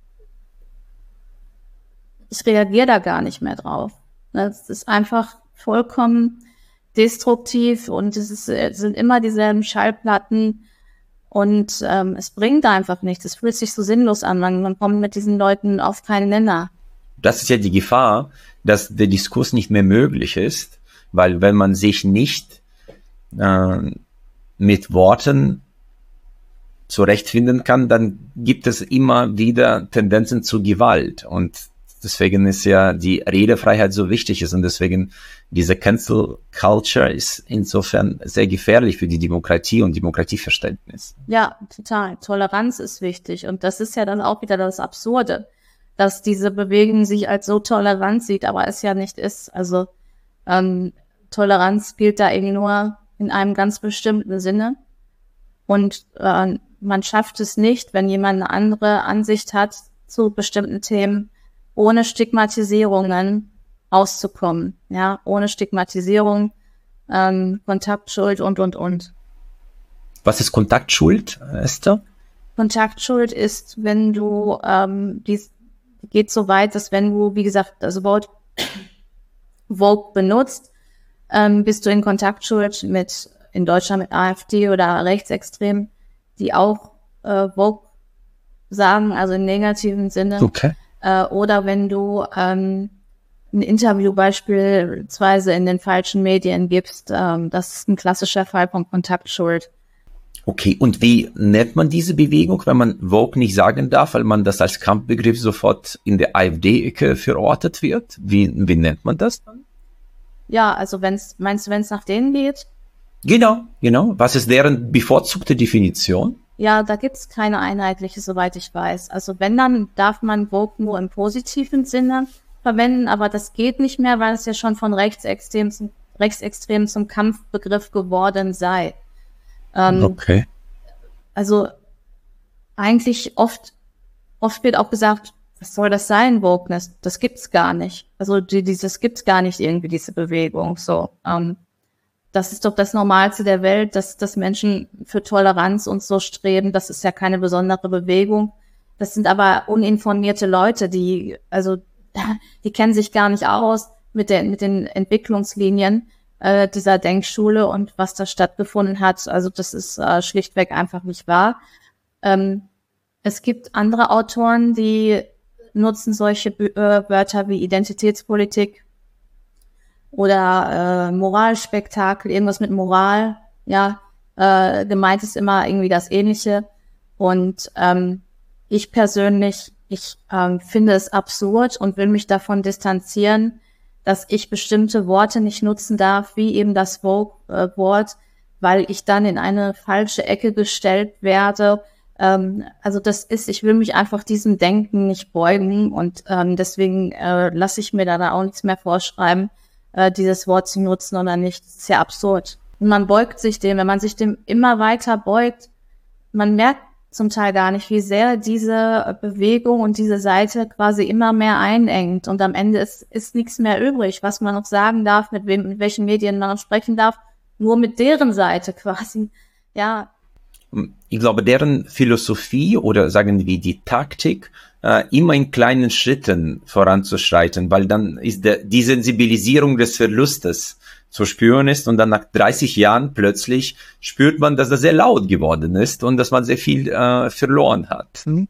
ich reagiere da gar nicht mehr drauf. Es ist einfach vollkommen destruktiv und es, ist, es sind immer dieselben Schallplatten und ähm, es bringt einfach nichts. Es fühlt sich so sinnlos an, man, man kommt mit diesen Leuten auf keinen Nenner. Das ist ja die Gefahr, dass der Diskurs nicht mehr möglich ist, weil wenn man sich nicht äh, mit Worten zurechtfinden kann, dann gibt es immer wieder Tendenzen zu Gewalt und deswegen ist ja die Redefreiheit so wichtig ist und deswegen diese Cancel Culture ist insofern sehr gefährlich für die Demokratie und Demokratieverständnis. Ja, total. Toleranz ist wichtig und das ist ja dann auch wieder das Absurde, dass diese Bewegung sich als so tolerant sieht, aber es ja nicht ist. Also ähm, Toleranz gilt da eben nur in einem ganz bestimmten Sinne und äh, man schafft es nicht, wenn jemand eine andere Ansicht hat zu bestimmten Themen, ohne Stigmatisierungen auszukommen, ja, ohne Stigmatisierung, ähm, Kontaktschuld und, und, und. Was ist Kontaktschuld, Esther? Kontaktschuld ist, wenn du, ähm, dies geht so weit, dass wenn du, wie gesagt, das Wort Vogue benutzt, ähm, bist du in Kontaktschuld mit, in Deutschland mit AfD oder Rechtsextremen, die auch äh, Vogue sagen, also im negativen Sinne. Okay. Äh, oder wenn du ähm, ein Interview beispielsweise in den falschen Medien gibst, ähm, das ist ein klassischer Fall von Kontaktschuld. Okay, und wie nennt man diese Bewegung, wenn man Vogue nicht sagen darf, weil man das als Kampfbegriff sofort in der AfD-Ecke verortet wird? Wie, wie nennt man das dann? Ja, also wenn's, meinst du, wenn es nach denen geht? Genau, genau. Was ist deren bevorzugte Definition? Ja, da gibt's keine einheitliche, soweit ich weiß. Also wenn, dann darf man Vogue nur im positiven Sinne verwenden, aber das geht nicht mehr, weil es ja schon von Rechtsextremen zum, Rechtsextremen zum Kampfbegriff geworden sei. Ähm, okay. Also eigentlich oft, oft wird auch gesagt, was soll das sein, Wokeness? Das gibt's gar nicht. Also die, dieses gibt's gar nicht irgendwie, diese Bewegung. So, ähm, das ist doch das Normalste der Welt, dass, dass Menschen für Toleranz und so streben. Das ist ja keine besondere Bewegung. Das sind aber uninformierte Leute, die, also, die kennen sich gar nicht aus mit den, mit den Entwicklungslinien äh, dieser Denkschule und was da stattgefunden hat. Also das ist äh, schlichtweg einfach nicht wahr. Ähm, es gibt andere Autoren, die nutzen solche äh, Wörter wie Identitätspolitik oder äh, Moralspektakel, irgendwas mit Moral, ja, äh, gemeint ist immer irgendwie das Ähnliche. Und ähm, ich persönlich, ich ähm, finde es absurd und will mich davon distanzieren, dass ich bestimmte Worte nicht nutzen darf, wie eben das Vogue-Wort, äh, weil ich dann in eine falsche Ecke gestellt werde. Ähm, also das ist, ich will mich einfach diesem Denken nicht beugen und ähm, deswegen äh, lasse ich mir da auch nichts mehr vorschreiben, äh, dieses Wort zu nutzen oder nicht. Das ist ja absurd. Und man beugt sich dem, wenn man sich dem immer weiter beugt, man merkt zum Teil gar nicht, wie sehr diese Bewegung und diese Seite quasi immer mehr einengt. Und am Ende ist, ist nichts mehr übrig, was man noch sagen darf, mit wem, mit welchen Medien man noch sprechen darf, nur mit deren Seite quasi. Ja. Ich glaube, deren Philosophie oder sagen wir die Taktik, äh, immer in kleinen Schritten voranzuschreiten, weil dann ist der, die Sensibilisierung des Verlustes zu spüren ist und dann nach dreißig Jahren plötzlich spürt man, dass das sehr laut geworden ist und dass man sehr viel äh, verloren hat. Hm?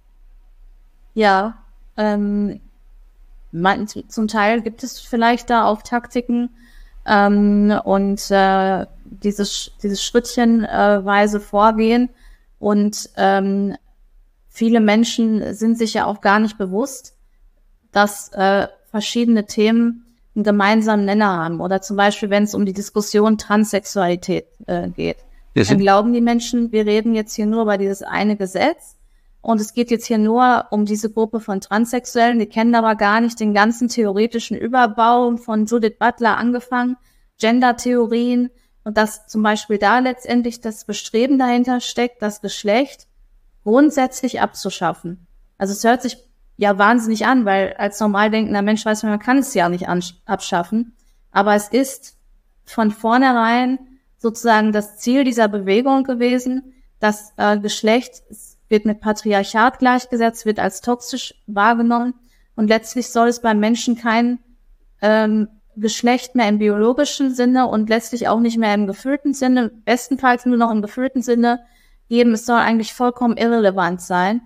Ja, ähm, man, zum Teil gibt es vielleicht da auch Taktiken ähm, und äh, dieses, dieses schrittchenweise Vorgehen und ähm, viele Menschen sind sich ja auch gar nicht bewusst, dass äh, verschiedene Themen einen gemeinsamen Nenner haben. Oder zum Beispiel, wenn es um die Diskussion Transsexualität äh, geht. Dann glauben die Menschen, wir reden jetzt hier nur über dieses eine Gesetz und es geht jetzt hier nur um diese Gruppe von Transsexuellen. Die kennen aber gar nicht den ganzen theoretischen Überbau von Judith Butler angefangen, Gender-Theorien und dass zum Beispiel da letztendlich das Bestreben dahinter steckt, das Geschlecht grundsätzlich abzuschaffen. Also es hört sich ja wahnsinnig an, weil als normal denkender Mensch weiß man, man kann es ja nicht abschaffen. Aber es ist von vornherein sozusagen das Ziel dieser Bewegung gewesen, dass äh, Geschlecht wird mit Patriarchat gleichgesetzt, wird als toxisch wahrgenommen und letztlich soll es beim Menschen kein ähm, Geschlecht mehr im biologischen Sinne und letztlich auch nicht mehr im gefühlten Sinne, bestenfalls nur noch im gefühlten Sinne geben. Es soll eigentlich vollkommen irrelevant sein.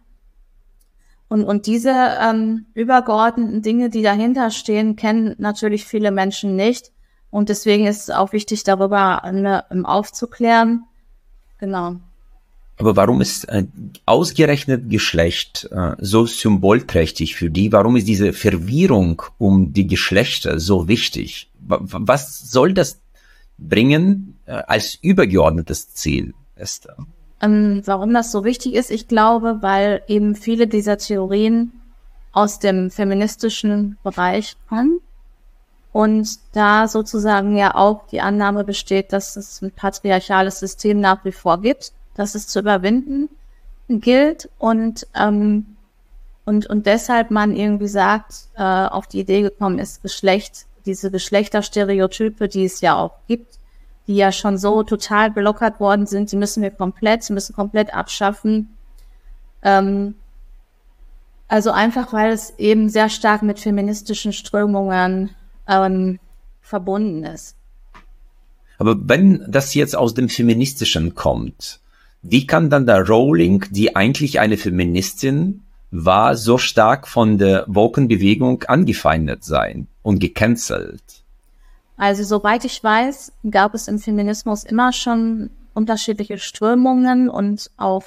Und, und diese ähm, übergeordneten Dinge, die dahinter stehen, kennen natürlich viele Menschen nicht. Und deswegen ist es auch wichtig, darüber ne, aufzuklären. Genau. Aber warum ist äh, ausgerechnet Geschlecht äh, so symbolträchtig für die? Warum ist diese Verwirrung um die Geschlechter so wichtig? W- was soll das bringen äh, als übergeordnetes Ziel, Esther? Ähm, warum das so wichtig ist, ich glaube, weil eben viele dieser Theorien aus dem feministischen Bereich kommen und da sozusagen ja auch die Annahme besteht, dass es ein patriarchales System nach wie vor gibt, dass es zu überwinden gilt und ähm, und, und deshalb man irgendwie sagt, äh, auf die Idee gekommen ist, Geschlecht, diese Geschlechterstereotype, die es ja auch gibt, die ja schon so total gelockert worden sind, die müssen wir komplett, müssen komplett abschaffen. Ähm, also einfach, weil es eben sehr stark mit feministischen Strömungen ähm, verbunden ist. Aber wenn das jetzt aus dem Feministischen kommt, wie kann dann der Rowling, die eigentlich eine Feministin war, so stark von der Woken-Bewegung angefeindet sein und gecancelt? Also soweit ich weiß, gab es im Feminismus immer schon unterschiedliche Strömungen und auch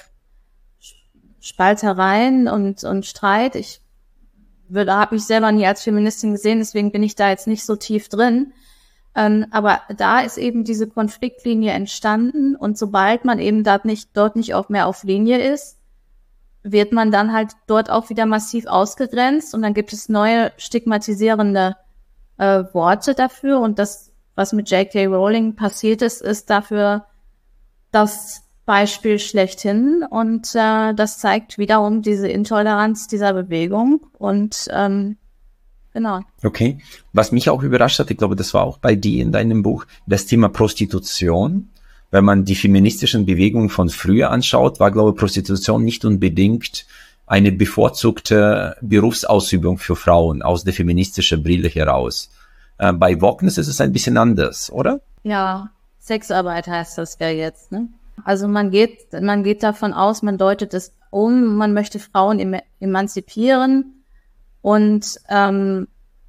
Spaltereien und, und Streit. Ich habe mich selber nie als Feministin gesehen, deswegen bin ich da jetzt nicht so tief drin. Ähm, aber da ist eben diese Konfliktlinie entstanden und sobald man eben dort nicht, dort nicht auch mehr auf Linie ist, wird man dann halt dort auch wieder massiv ausgegrenzt und dann gibt es neue stigmatisierende äh, Worte dafür und das, was mit J K Rowling passiert ist, ist dafür das Beispiel schlechthin und äh, das zeigt wiederum diese Intoleranz dieser Bewegung und ähm, genau. Okay. Was mich auch überrascht hat, ich glaube, das war auch bei dir in deinem Buch, das Thema Prostitution. Wenn man die feministischen Bewegungen von früher anschaut, war, glaube ich, Prostitution nicht unbedingt eine bevorzugte Berufsausübung für Frauen aus der feministischen Brille heraus. Äh, bei Wokeness ist es ein bisschen anders, oder? Ja, Sexarbeit heißt das ja jetzt, ne? Also man geht, man geht davon aus, man deutet es um, man möchte Frauen em- emanzipieren und ähm,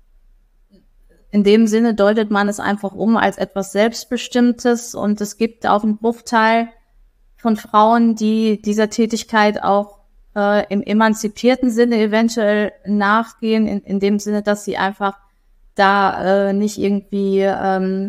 in dem Sinne deutet man es einfach um als etwas Selbstbestimmtes und es gibt auch einen Bruchteil von Frauen, die dieser Tätigkeit auch äh, im emanzipierten Sinne eventuell nachgehen, in, in dem Sinne, dass sie einfach da äh, nicht irgendwie ähm,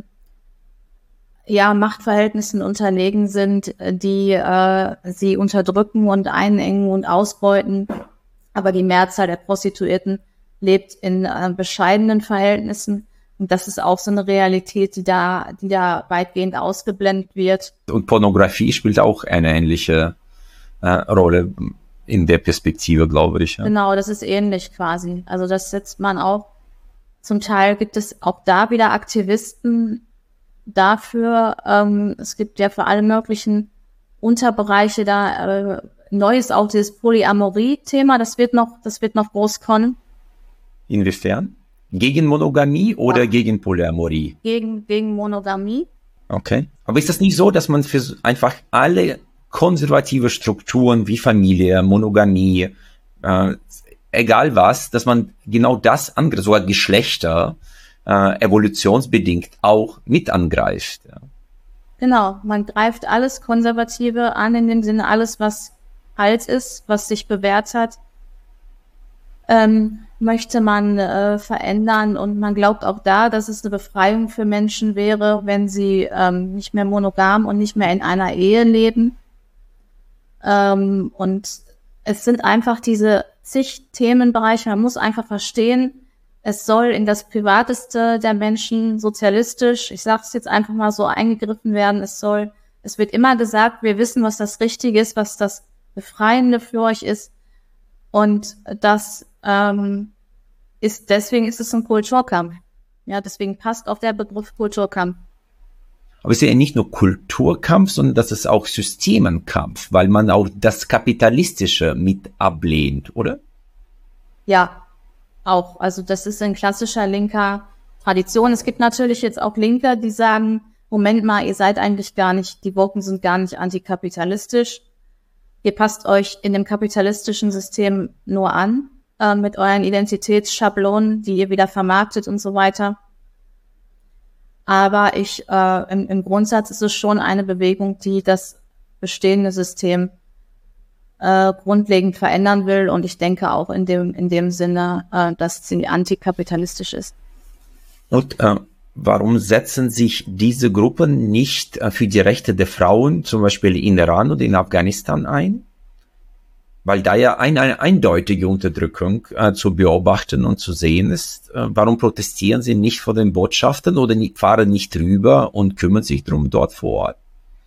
ja Machtverhältnissen unterlegen sind, die äh, sie unterdrücken und einengen und ausbeuten. Aber die Mehrzahl der Prostituierten lebt in äh, bescheidenen Verhältnissen. Und das ist auch so eine Realität, die da, die da weitgehend ausgeblendet wird. Und Pornografie spielt auch eine ähnliche äh, Rolle in der Perspektive, glaube ich. Ja. Genau, das ist ähnlich quasi. Also das setzt man auch. Zum Teil gibt es auch da wieder Aktivisten dafür. Ähm, es gibt ja für alle möglichen Unterbereiche da äh, Neues, auch dieses Polyamorie-Thema. Das wird noch, das wird noch groß kommen. Inwiefern? Gegen Monogamie oder ja. gegen Polyamorie? Gegen, gegen Monogamie. Okay. Aber ist das nicht so, dass man für einfach alle konservative Strukturen wie Familie, Monogamie, äh, egal was, dass man genau das angreift, sogar Geschlechter, äh, evolutionsbedingt auch mit angreift? Ja. Genau, man greift alles Konservative an, in dem Sinne alles, was alt ist, was sich bewährt hat, ähm, möchte man äh, verändern und man glaubt auch da, dass es eine Befreiung für Menschen wäre, wenn sie ähm, nicht mehr monogam und nicht mehr in einer Ehe leben. Ähm, und es sind einfach diese zig Themenbereiche, man muss einfach verstehen, es soll in das Privateste der Menschen sozialistisch, ich sage es jetzt einfach mal so, eingegriffen werden. Es soll, es wird immer gesagt, wir wissen, was das Richtige ist, was das Befreiende für euch ist. Und das ähm, ist, deswegen ist es ein Kulturkampf. Ja, deswegen passt auch der Begriff Kulturkampf. Aber es ist ja nicht nur Kulturkampf, sondern das ist auch Systemenkampf, weil man auch das Kapitalistische mit ablehnt, oder? Ja, auch. Also das ist ein klassischer linker Tradition. Es gibt natürlich jetzt auch Linke, die sagen, Moment mal, ihr seid eigentlich gar nicht, die Woken sind gar nicht antikapitalistisch. Ihr passt euch in dem kapitalistischen System nur an, äh, mit euren Identitätsschablonen, die ihr wieder vermarktet und so weiter. Aber ich, äh, im, im Grundsatz ist es schon eine Bewegung, die das bestehende System äh, grundlegend verändern will. Und ich denke auch in dem, in dem Sinne, äh, dass sie antikapitalistisch ist. Und äh, warum setzen sich diese Gruppen nicht äh, für die Rechte der Frauen, zum Beispiel in Iran oder in Afghanistan ein? Weil da ja ein, eine eindeutige Unterdrückung äh, zu beobachten und zu sehen ist. Äh, warum protestieren sie nicht vor den Botschaften oder nicht, fahren nicht rüber und kümmern sich drum dort vor Ort?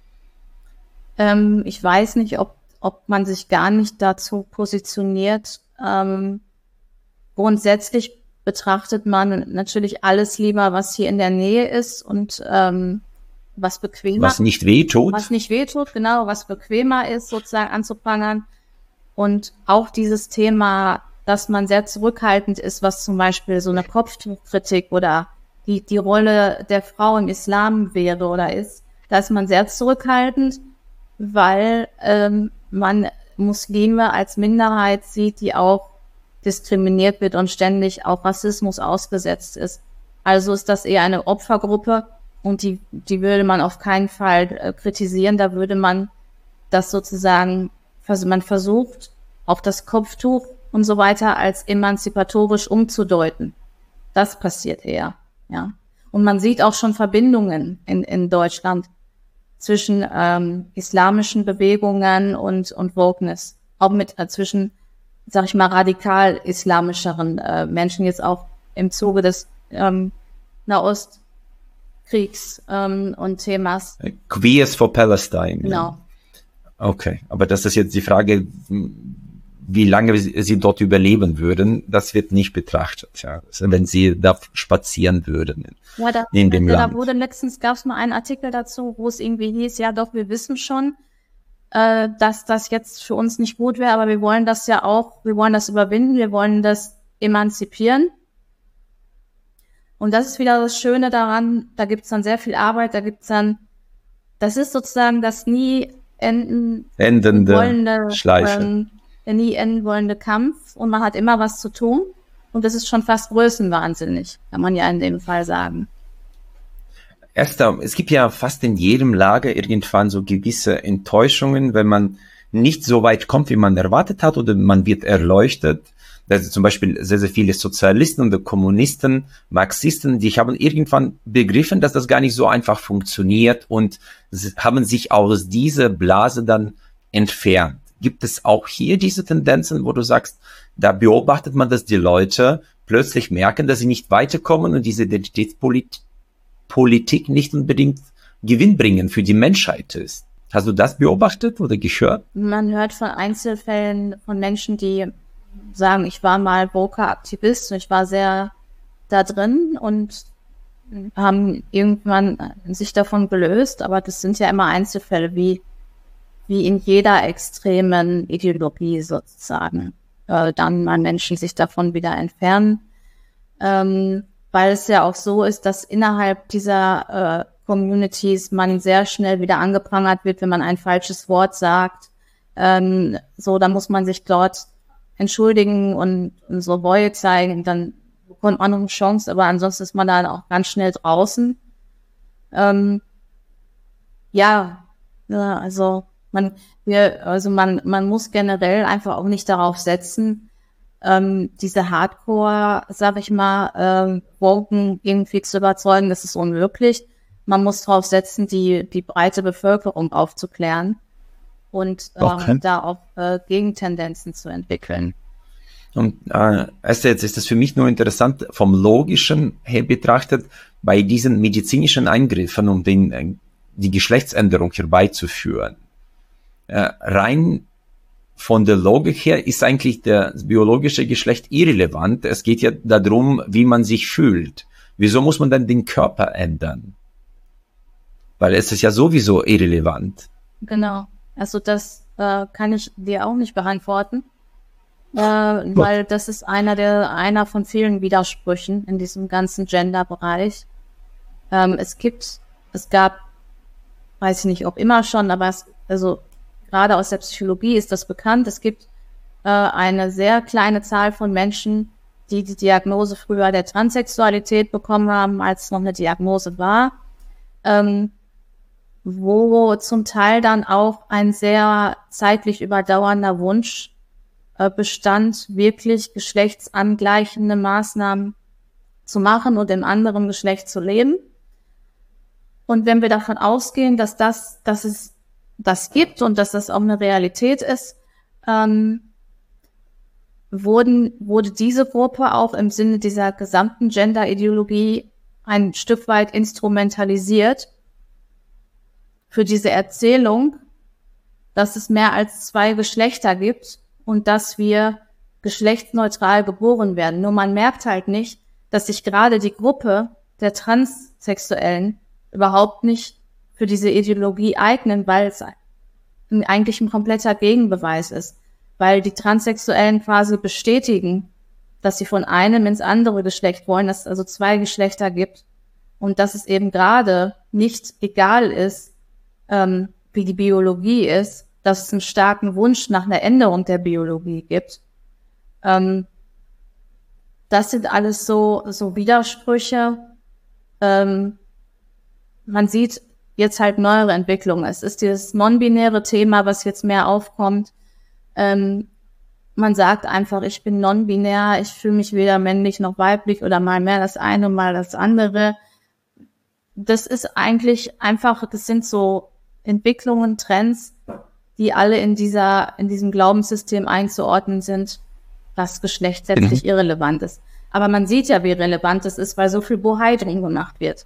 Ähm, ich weiß nicht, ob, ob man sich gar nicht dazu positioniert, ähm, grundsätzlich betrachtet man natürlich alles lieber, was hier in der Nähe ist und ähm, was bequemer. Was nicht wehtut. Was nicht wehtut, genau, was bequemer ist, sozusagen anzuprangern. Und auch dieses Thema, dass man sehr zurückhaltend ist, was zum Beispiel so eine Kopftuchkritik oder die, die Rolle der Frau im Islam wäre oder ist, da ist man sehr zurückhaltend, weil ähm, man Muslime als Minderheit sieht, die auch diskriminiert wird und ständig auch Rassismus ausgesetzt ist. Also ist das eher eine Opfergruppe und die, die würde man auf keinen Fall äh, kritisieren. Da würde man das sozusagen, man versucht, auch das Kopftuch und so weiter als emanzipatorisch umzudeuten. Das passiert eher, ja. Und man sieht auch schon Verbindungen in, in Deutschland zwischen ähm, islamischen Bewegungen und, und Wokeness. Auch mit äh, zwischen, sag ich mal, radikal islamischeren äh, Menschen, jetzt auch im Zuge des ähm, Nahostkriegs ähm, und Themas. Queers for Palestine. Genau. Okay, aber das ist jetzt die Frage, wie lange sie dort überleben würden, das wird nicht betrachtet, ja, wenn sie da spazieren würden in, ja, da, in dem da Land. Da wurde letztens, gab es mal einen Artikel dazu, wo es irgendwie hieß, ja doch, wir wissen schon, äh, dass das jetzt für uns nicht gut wäre, aber wir wollen das ja auch, wir wollen das überwinden, wir wollen das emanzipieren. Und das ist wieder das Schöne daran, da gibt's dann sehr viel Arbeit, da gibt's dann, das ist sozusagen das nie enden endende wollende, Schleife. Ähm, der nie enden wollende Kampf und man hat immer was zu tun und das ist schon fast größenwahnsinnig, kann man ja in dem Fall sagen. Esther, es gibt ja fast in jedem Lager irgendwann so gewisse Enttäuschungen, wenn man nicht so weit kommt, wie man erwartet hat oder man wird erleuchtet. Also zum Beispiel sehr, sehr viele Sozialisten und Kommunisten, Marxisten, die haben irgendwann begriffen, dass das gar nicht so einfach funktioniert und haben sich aus dieser Blase dann entfernt. Gibt es auch hier diese Tendenzen, wo du sagst, da beobachtet man, dass die Leute plötzlich merken, dass sie nicht weiterkommen und diese Identitätspolitik nicht unbedingt gewinnbringend für die Menschheit ist? Hast du das beobachtet oder gehört? Man hört von Einzelfällen von Menschen, die sagen, ich war mal Woke-Aktivist und ich war sehr da drin und haben irgendwann sich davon gelöst, aber das sind ja immer Einzelfälle, wie wie in jeder extremen Ideologie sozusagen, äh, dann mal Menschen sich davon wieder entfernen, ähm, weil es ja auch so ist, dass innerhalb dieser äh, Communities man sehr schnell wieder angeprangert wird, wenn man ein falsches Wort sagt. Ähm, so, dann muss man sich dort entschuldigen und, und so Reue zeigen, dann bekommt man noch eine Chance, aber ansonsten ist man dann auch ganz schnell draußen. Ähm, ja, ja, also man, wir, also man, man muss generell einfach auch nicht darauf setzen, ähm, diese Hardcore, sag ich mal, ähm, Woken irgendwie zu überzeugen, das ist unmöglich. Man muss darauf setzen, die, die breite Bevölkerung aufzuklären und ähm, okay. da auch äh, Gegentendenzen zu entwickeln. Und äh, erst jetzt ist es für mich nur interessant, vom Logischen her betrachtet, bei diesen medizinischen Eingriffen, um den, äh, die Geschlechtsänderung herbeizuführen. Äh, rein von der Logik her ist eigentlich das biologische Geschlecht irrelevant. Es geht ja darum, wie man sich fühlt. Wieso muss man dann den Körper ändern? Weil es ist ja sowieso irrelevant. Genau. Also das äh, kann ich dir auch nicht beantworten, äh, weil das ist einer der einer von vielen Widersprüchen in diesem ganzen Gender-Bereich. Ähm, es gibt, es gab, weiß ich nicht, ob immer schon, aber es, also gerade aus der Psychologie ist das bekannt. Es gibt äh, eine sehr kleine Zahl von Menschen, die die Diagnose früher der Transsexualität bekommen haben, als es noch eine Diagnose war, ähm, wo zum Teil dann auch ein sehr zeitlich überdauernder Wunsch äh, bestand, wirklich geschlechtsangleichende Maßnahmen zu machen und im anderen Geschlecht zu leben. Und wenn wir davon ausgehen, dass das, dass es das gibt und dass das auch eine Realität ist, ähm, wurden, wurde diese Gruppe auch im Sinne dieser gesamten Gender-Ideologie ein Stück weit instrumentalisiert für diese Erzählung, dass es mehr als zwei Geschlechter gibt und dass wir geschlechtsneutral geboren werden. Nur man merkt halt nicht, dass sich gerade die Gruppe der Transsexuellen überhaupt nicht für diese Ideologie eignen, weil es eigentlich ein kompletter Gegenbeweis ist. Weil die Transsexuellen quasi bestätigen, dass sie von einem ins andere Geschlecht wollen, dass es also zwei Geschlechter gibt und dass es eben gerade nicht egal ist, ähm, wie die Biologie ist, dass es einen starken Wunsch nach einer Änderung der Biologie gibt. Ähm, das sind alles so so Widersprüche. Ähm, man sieht jetzt halt neuere Entwicklungen. Es ist dieses non-binäre Thema, was jetzt mehr aufkommt. Ähm, man sagt einfach, ich bin non-binär, ich fühle mich weder männlich noch weiblich oder mal mehr das eine, mal das andere. Das ist eigentlich einfach, das sind so Entwicklungen, Trends, die alle in dieser, in diesem Glaubenssystem einzuordnen sind, dass Geschlecht letztlich mhm. irrelevant ist. Aber man sieht ja, wie relevant es ist, weil so viel Bohai drin gemacht wird.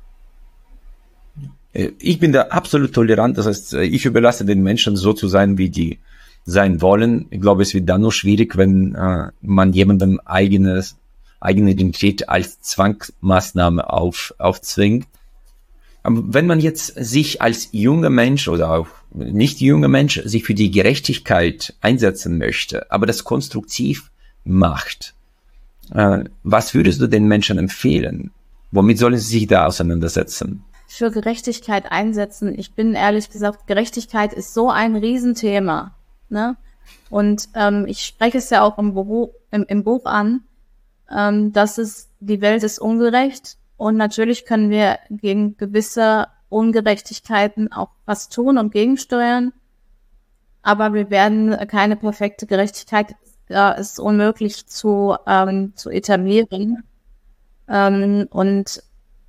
Ich bin da absolut tolerant, das heißt, ich überlasse den Menschen so zu sein, wie die sein wollen. Ich glaube, es wird dann nur schwierig, wenn äh, man jemandem eigenes, eigene Identität als Zwangsmaßnahme auf, aufzwingt. Aber wenn man jetzt sich als junger Mensch oder auch nicht junger Mensch sich für die Gerechtigkeit einsetzen möchte, aber das konstruktiv macht, äh, was würdest du den Menschen empfehlen? Womit sollen sie sich da auseinandersetzen? Für Gerechtigkeit einsetzen. Ich bin ehrlich gesagt, Gerechtigkeit ist so ein Riesenthema, ne? Und ähm, ich spreche es ja auch im, Buch, im, im Buch an, ähm, dass es, die Welt ist ungerecht und natürlich können wir gegen gewisse Ungerechtigkeiten auch was tun und gegensteuern, aber wir werden keine perfekte Gerechtigkeit, äh, ist unmöglich zu, ähm, zu etablieren. Ähm, und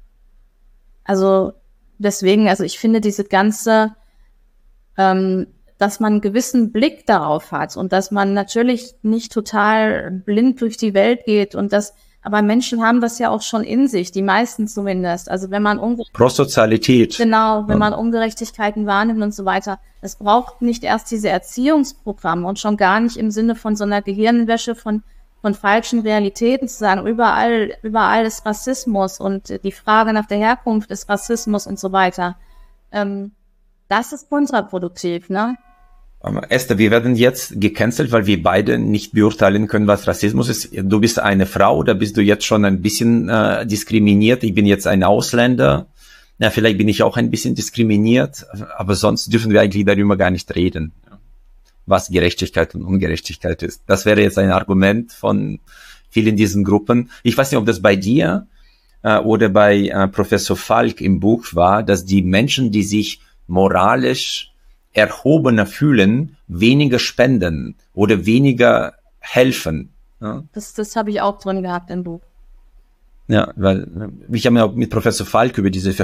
Also deswegen, also ich finde diese ganze, ähm, dass man einen gewissen Blick darauf hat und dass man natürlich nicht total blind durch die Welt geht und das, aber Menschen haben das ja auch schon in sich, die meisten zumindest. Also wenn man Unge- Prosozialität. Genau, wenn ja. man Ungerechtigkeiten wahrnimmt und so weiter. Es braucht nicht erst diese Erziehungsprogramme und schon gar nicht im Sinne von so einer Gehirnwäsche von von falschen Realitäten zu sagen, überall, überall ist Rassismus und die Frage nach der Herkunft ist Rassismus und so weiter. Ähm, das ist kontraproduktiv, ne? Esther, wir werden jetzt gecancelt, weil wir beide nicht beurteilen können, was Rassismus ist. Du bist eine Frau, oder bist du jetzt schon ein bisschen äh, diskriminiert? Ich bin jetzt ein Ausländer. Ja, vielleicht bin ich auch ein bisschen diskriminiert, aber sonst dürfen wir eigentlich darüber gar nicht reden, was Gerechtigkeit und Ungerechtigkeit ist. Das wäre jetzt ein Argument von vielen diesen Gruppen. Ich weiß nicht, ob das bei dir äh, oder bei äh, Professor Falk im Buch war, dass die Menschen, die sich moralisch erhobener fühlen, weniger spenden oder weniger helfen. Ja? Das, das habe ich auch drin gehabt im Buch. Ja, weil ich habe ja auch mit Professor Falk über diese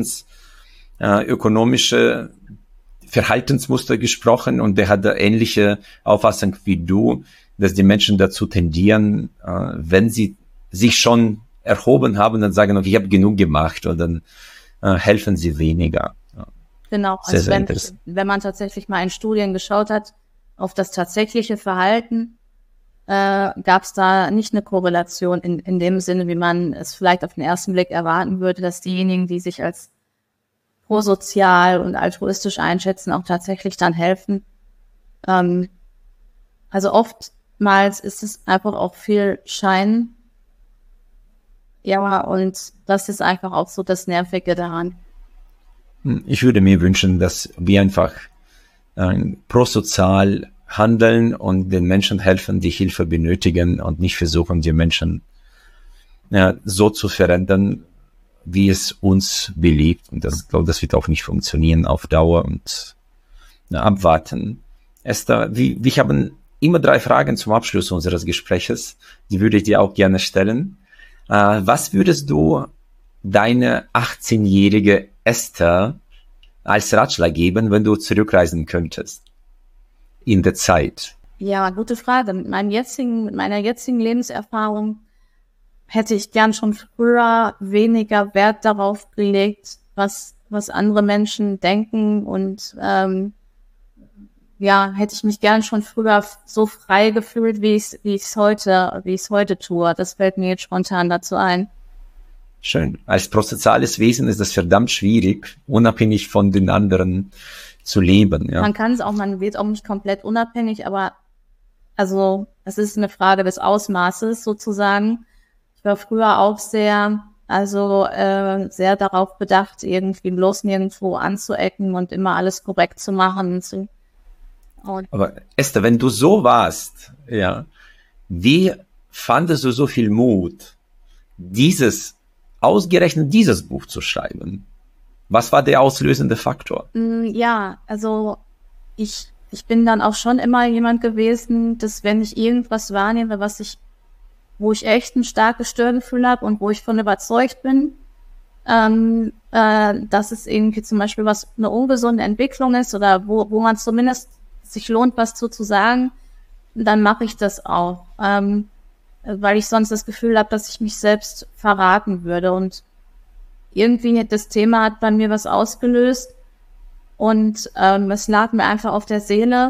verhaltensökonomische äh, Verhaltensmuster gesprochen und der hat da ähnliche Auffassung wie du, dass die Menschen dazu tendieren, äh, wenn sie sich schon erhoben haben, dann sagen, okay, ich habe genug gemacht und dann äh, helfen sie weniger. Ja. Genau, sehr, also sehr wenn, wenn man tatsächlich mal in Studien geschaut hat, auf das tatsächliche Verhalten, äh, gab es da nicht eine Korrelation in, in dem Sinne, wie man es vielleicht auf den ersten Blick erwarten würde, dass diejenigen, die sich als prosozial und altruistisch einschätzen, auch tatsächlich dann helfen. Ähm, also oftmals ist es einfach auch viel Schein. Ja, und das ist einfach auch so das Nervige daran. Ich würde mir wünschen, dass wir einfach äh, prosozial handeln und den Menschen helfen, die Hilfe benötigen und nicht versuchen, die Menschen ja, so zu verändern, wie es uns beliebt. Und das, glaube das wird auch nicht funktionieren auf Dauer und na, abwarten. Esther, wie, wir haben immer drei Fragen zum Abschluss unseres Gespräches. Die würde ich dir auch gerne stellen. Äh, was würdest du deine achtzehnjährige Esther als Ratschlag geben, wenn du zurückreisen könntest in der Zeit? Ja, gute Frage. Mit meinem jetzigen, mit meiner jetzigen Lebenserfahrung hätte ich gern schon früher weniger Wert darauf gelegt, was was andere Menschen denken und ähm, ja, hätte ich mich gern schon früher so frei gefühlt, wie ich es wie ich's heute, wie ich es heute tue. Das fällt mir jetzt spontan dazu ein. Schön. Als prosoziales Wesen ist das verdammt schwierig, unabhängig von den anderen zu leben. Ja. Man kann es auch, man wird auch nicht komplett unabhängig, aber also es ist eine Frage des Ausmaßes sozusagen. Ich war früher auch sehr, also äh, sehr darauf bedacht, irgendwie bloß nirgendwo anzuecken und immer alles korrekt zu machen. Zu, und Aber Esther, wenn du so warst, ja, wie fandest du so viel Mut, dieses, ausgerechnet dieses Buch zu schreiben? Was war der auslösende Faktor? ja, also ich Ich bin dann auch schon immer jemand gewesen, dass wenn ich irgendwas wahrnehme, was ich, wo ich echt ein starkes Störgefühl habe und wo ich von überzeugt bin, ähm, äh, dass es irgendwie zum Beispiel was eine ungesunde Entwicklung ist oder wo, wo man zumindest sich lohnt, was zu, zu sagen, dann mache ich das auch, ähm, weil ich sonst das Gefühl habe, dass ich mich selbst verraten würde. Und irgendwie das Thema hat bei mir was ausgelöst. Und ähm, es lag mir einfach auf der Seele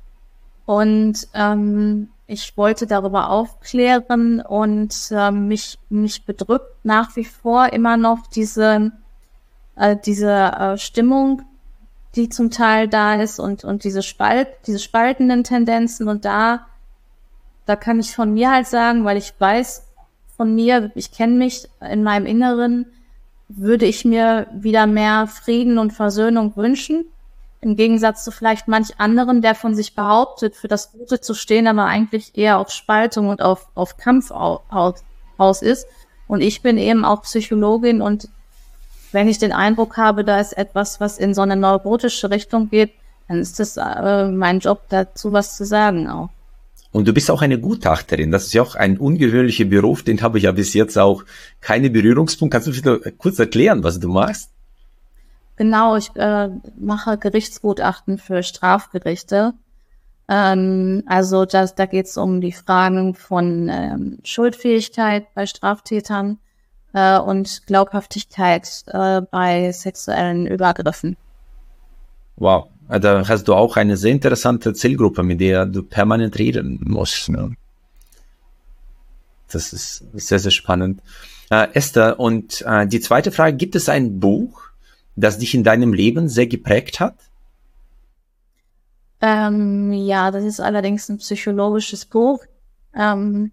und ähm, ich wollte darüber aufklären und ähm, mich mich bedrückt nach wie vor immer noch diese äh, diese äh, Stimmung, die zum Teil da ist und und diese Spalt diese spaltenden Tendenzen und da da kann ich von mir halt sagen, weil ich weiß von mir, ich kenne mich in meinem Inneren, würde ich mir wieder mehr Frieden und Versöhnung wünschen. Im Gegensatz zu vielleicht manch anderen, der von sich behauptet, für das Gute zu stehen, aber eigentlich eher auf Spaltung und auf, auf Kampf aus ist. Und ich bin eben auch Psychologin und wenn ich den Eindruck habe, da ist etwas, was in so eine neurotische Richtung geht, dann ist das äh, mein Job, dazu was zu sagen auch. Und du bist auch eine Gutachterin. Das ist ja auch ein ungewöhnlicher Beruf, den habe ich ja bis jetzt auch keine Berührungspunkte. Kannst du bitte kurz erklären, was du machst? Genau, ich äh, mache Gerichtsgutachten für Strafgerichte. Ähm, also das, da geht es um die Fragen von ähm, Schuldfähigkeit bei Straftätern äh, und Glaubhaftigkeit äh, bei sexuellen Übergriffen. Wow. Da hast du auch eine sehr interessante Zielgruppe, mit der du permanent reden musst. Ne? Das ist sehr, sehr spannend. Äh, Esther, und äh, die zweite Frage, gibt es ein Buch, das dich in deinem Leben sehr geprägt hat? Ähm, ja, das ist allerdings ein psychologisches Buch. Ähm,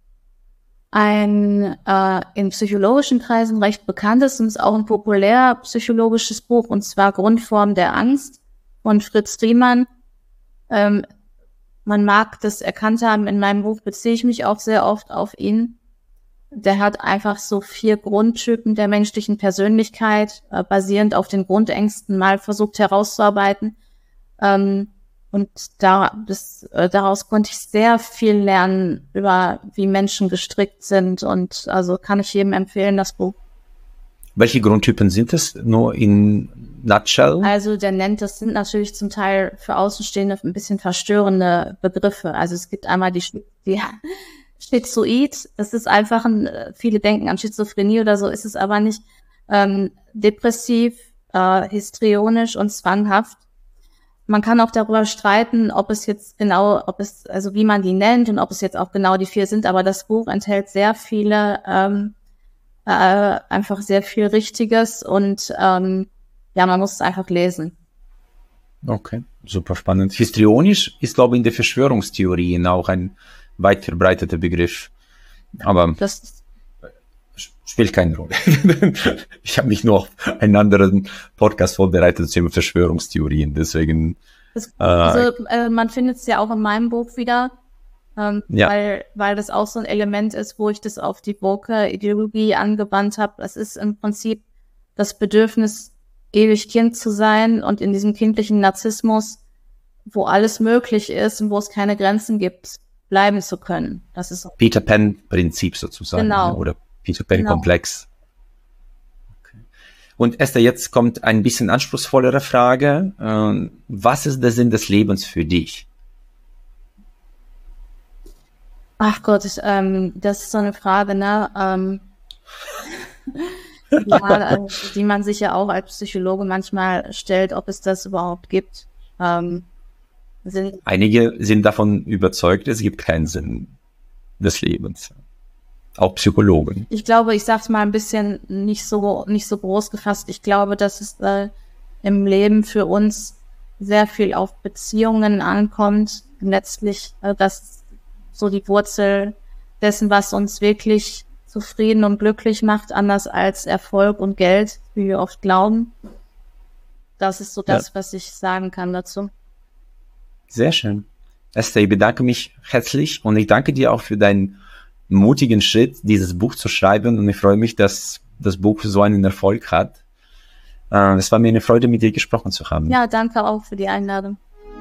ein äh, in psychologischen Kreisen recht bekanntes und ist auch ein populär psychologisches Buch, und zwar Grundform der Angst von Fritz Riemann. Ähm, man mag das erkannt haben, in meinem Buch beziehe ich mich auch sehr oft auf ihn. Der hat einfach so vier Grundtypen der menschlichen Persönlichkeit, äh, basierend auf den Grundängsten mal versucht herauszuarbeiten. Ähm, und da, das, äh, daraus konnte ich sehr viel lernen über, wie Menschen gestrickt sind. Und also kann ich jedem empfehlen, das Buch. Welche Grundtypen sind es? Nur in Nutshell? Also der nennt, das sind natürlich zum Teil für Außenstehende ein bisschen verstörende Begriffe. Also es gibt einmal die, die Schizoid, das ist einfach ein, viele denken an Schizophrenie oder so, ist es aber nicht, ähm, depressiv, äh, histrionisch und zwanghaft. Man kann auch darüber streiten, ob es jetzt genau, ob es, also wie man die nennt und ob es jetzt auch genau die vier sind, aber das Buch enthält sehr viele, ähm, äh, einfach sehr viel Richtiges und ähm, ja, man muss es einfach lesen. Okay, super spannend. Histrionisch ist, glaube ich, in der Verschwörungstheorien auch ein weit verbreiteter Begriff. Aber das spielt keine Rolle. Ich habe mich nur auf einen anderen Podcast vorbereitet zum Thema Verschwörungstheorien. Deswegen. Das, also äh, man findet es ja auch in meinem Buch wieder, ähm, ja. weil weil das auch so ein Element ist, wo ich das auf die Woke-Ideologie angewandt habe. Das ist im Prinzip das Bedürfnis, ewig Kind zu sein und in diesem kindlichen Narzissmus, wo alles möglich ist und wo es keine Grenzen gibt, bleiben zu können. Das ist Peter Pan-Prinzip sozusagen. Genau. Ne? Oder Peter Pan-Komplex. Genau. Okay. Und Esther, jetzt kommt ein bisschen anspruchsvollere Frage. Ähm, was ist der Sinn des Lebens für dich? Ach Gott, ich, ähm, das ist so eine Frage, ne? Ähm, ja, also, die man sich ja auch als Psychologe manchmal stellt, ob es das überhaupt gibt. Ähm, sind. Einige sind davon überzeugt, es gibt keinen Sinn des Lebens. Auch Psychologen. Ich glaube, ich sage es mal ein bisschen nicht so nicht so groß gefasst. Ich glaube, dass es äh, im Leben für uns sehr viel auf Beziehungen ankommt. Letztlich, äh, das so die Wurzel dessen, was uns wirklich zufrieden und glücklich macht, anders als Erfolg und Geld, wie wir oft glauben. Das ist so das, ja. was ich sagen kann dazu. Sehr schön. Esther, ich bedanke mich herzlich und ich danke dir auch für deinen mutigen Schritt, dieses Buch zu schreiben, und ich freue mich, dass das Buch so einen Erfolg hat. Es war mir eine Freude, mit dir gesprochen zu haben. Ja, danke auch für die Einladung.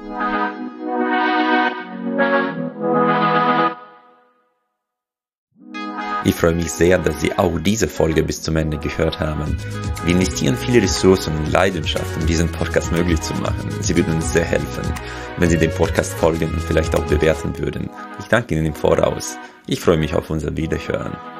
Ich freue mich sehr, dass Sie auch diese Folge bis zum Ende gehört haben. Wir investieren viele Ressourcen und Leidenschaft, um diesen Podcast möglich zu machen. Sie würden uns sehr helfen, wenn Sie dem Podcast folgen und vielleicht auch bewerten würden. Ich danke Ihnen im Voraus. Ich freue mich auf unser Wiederhören.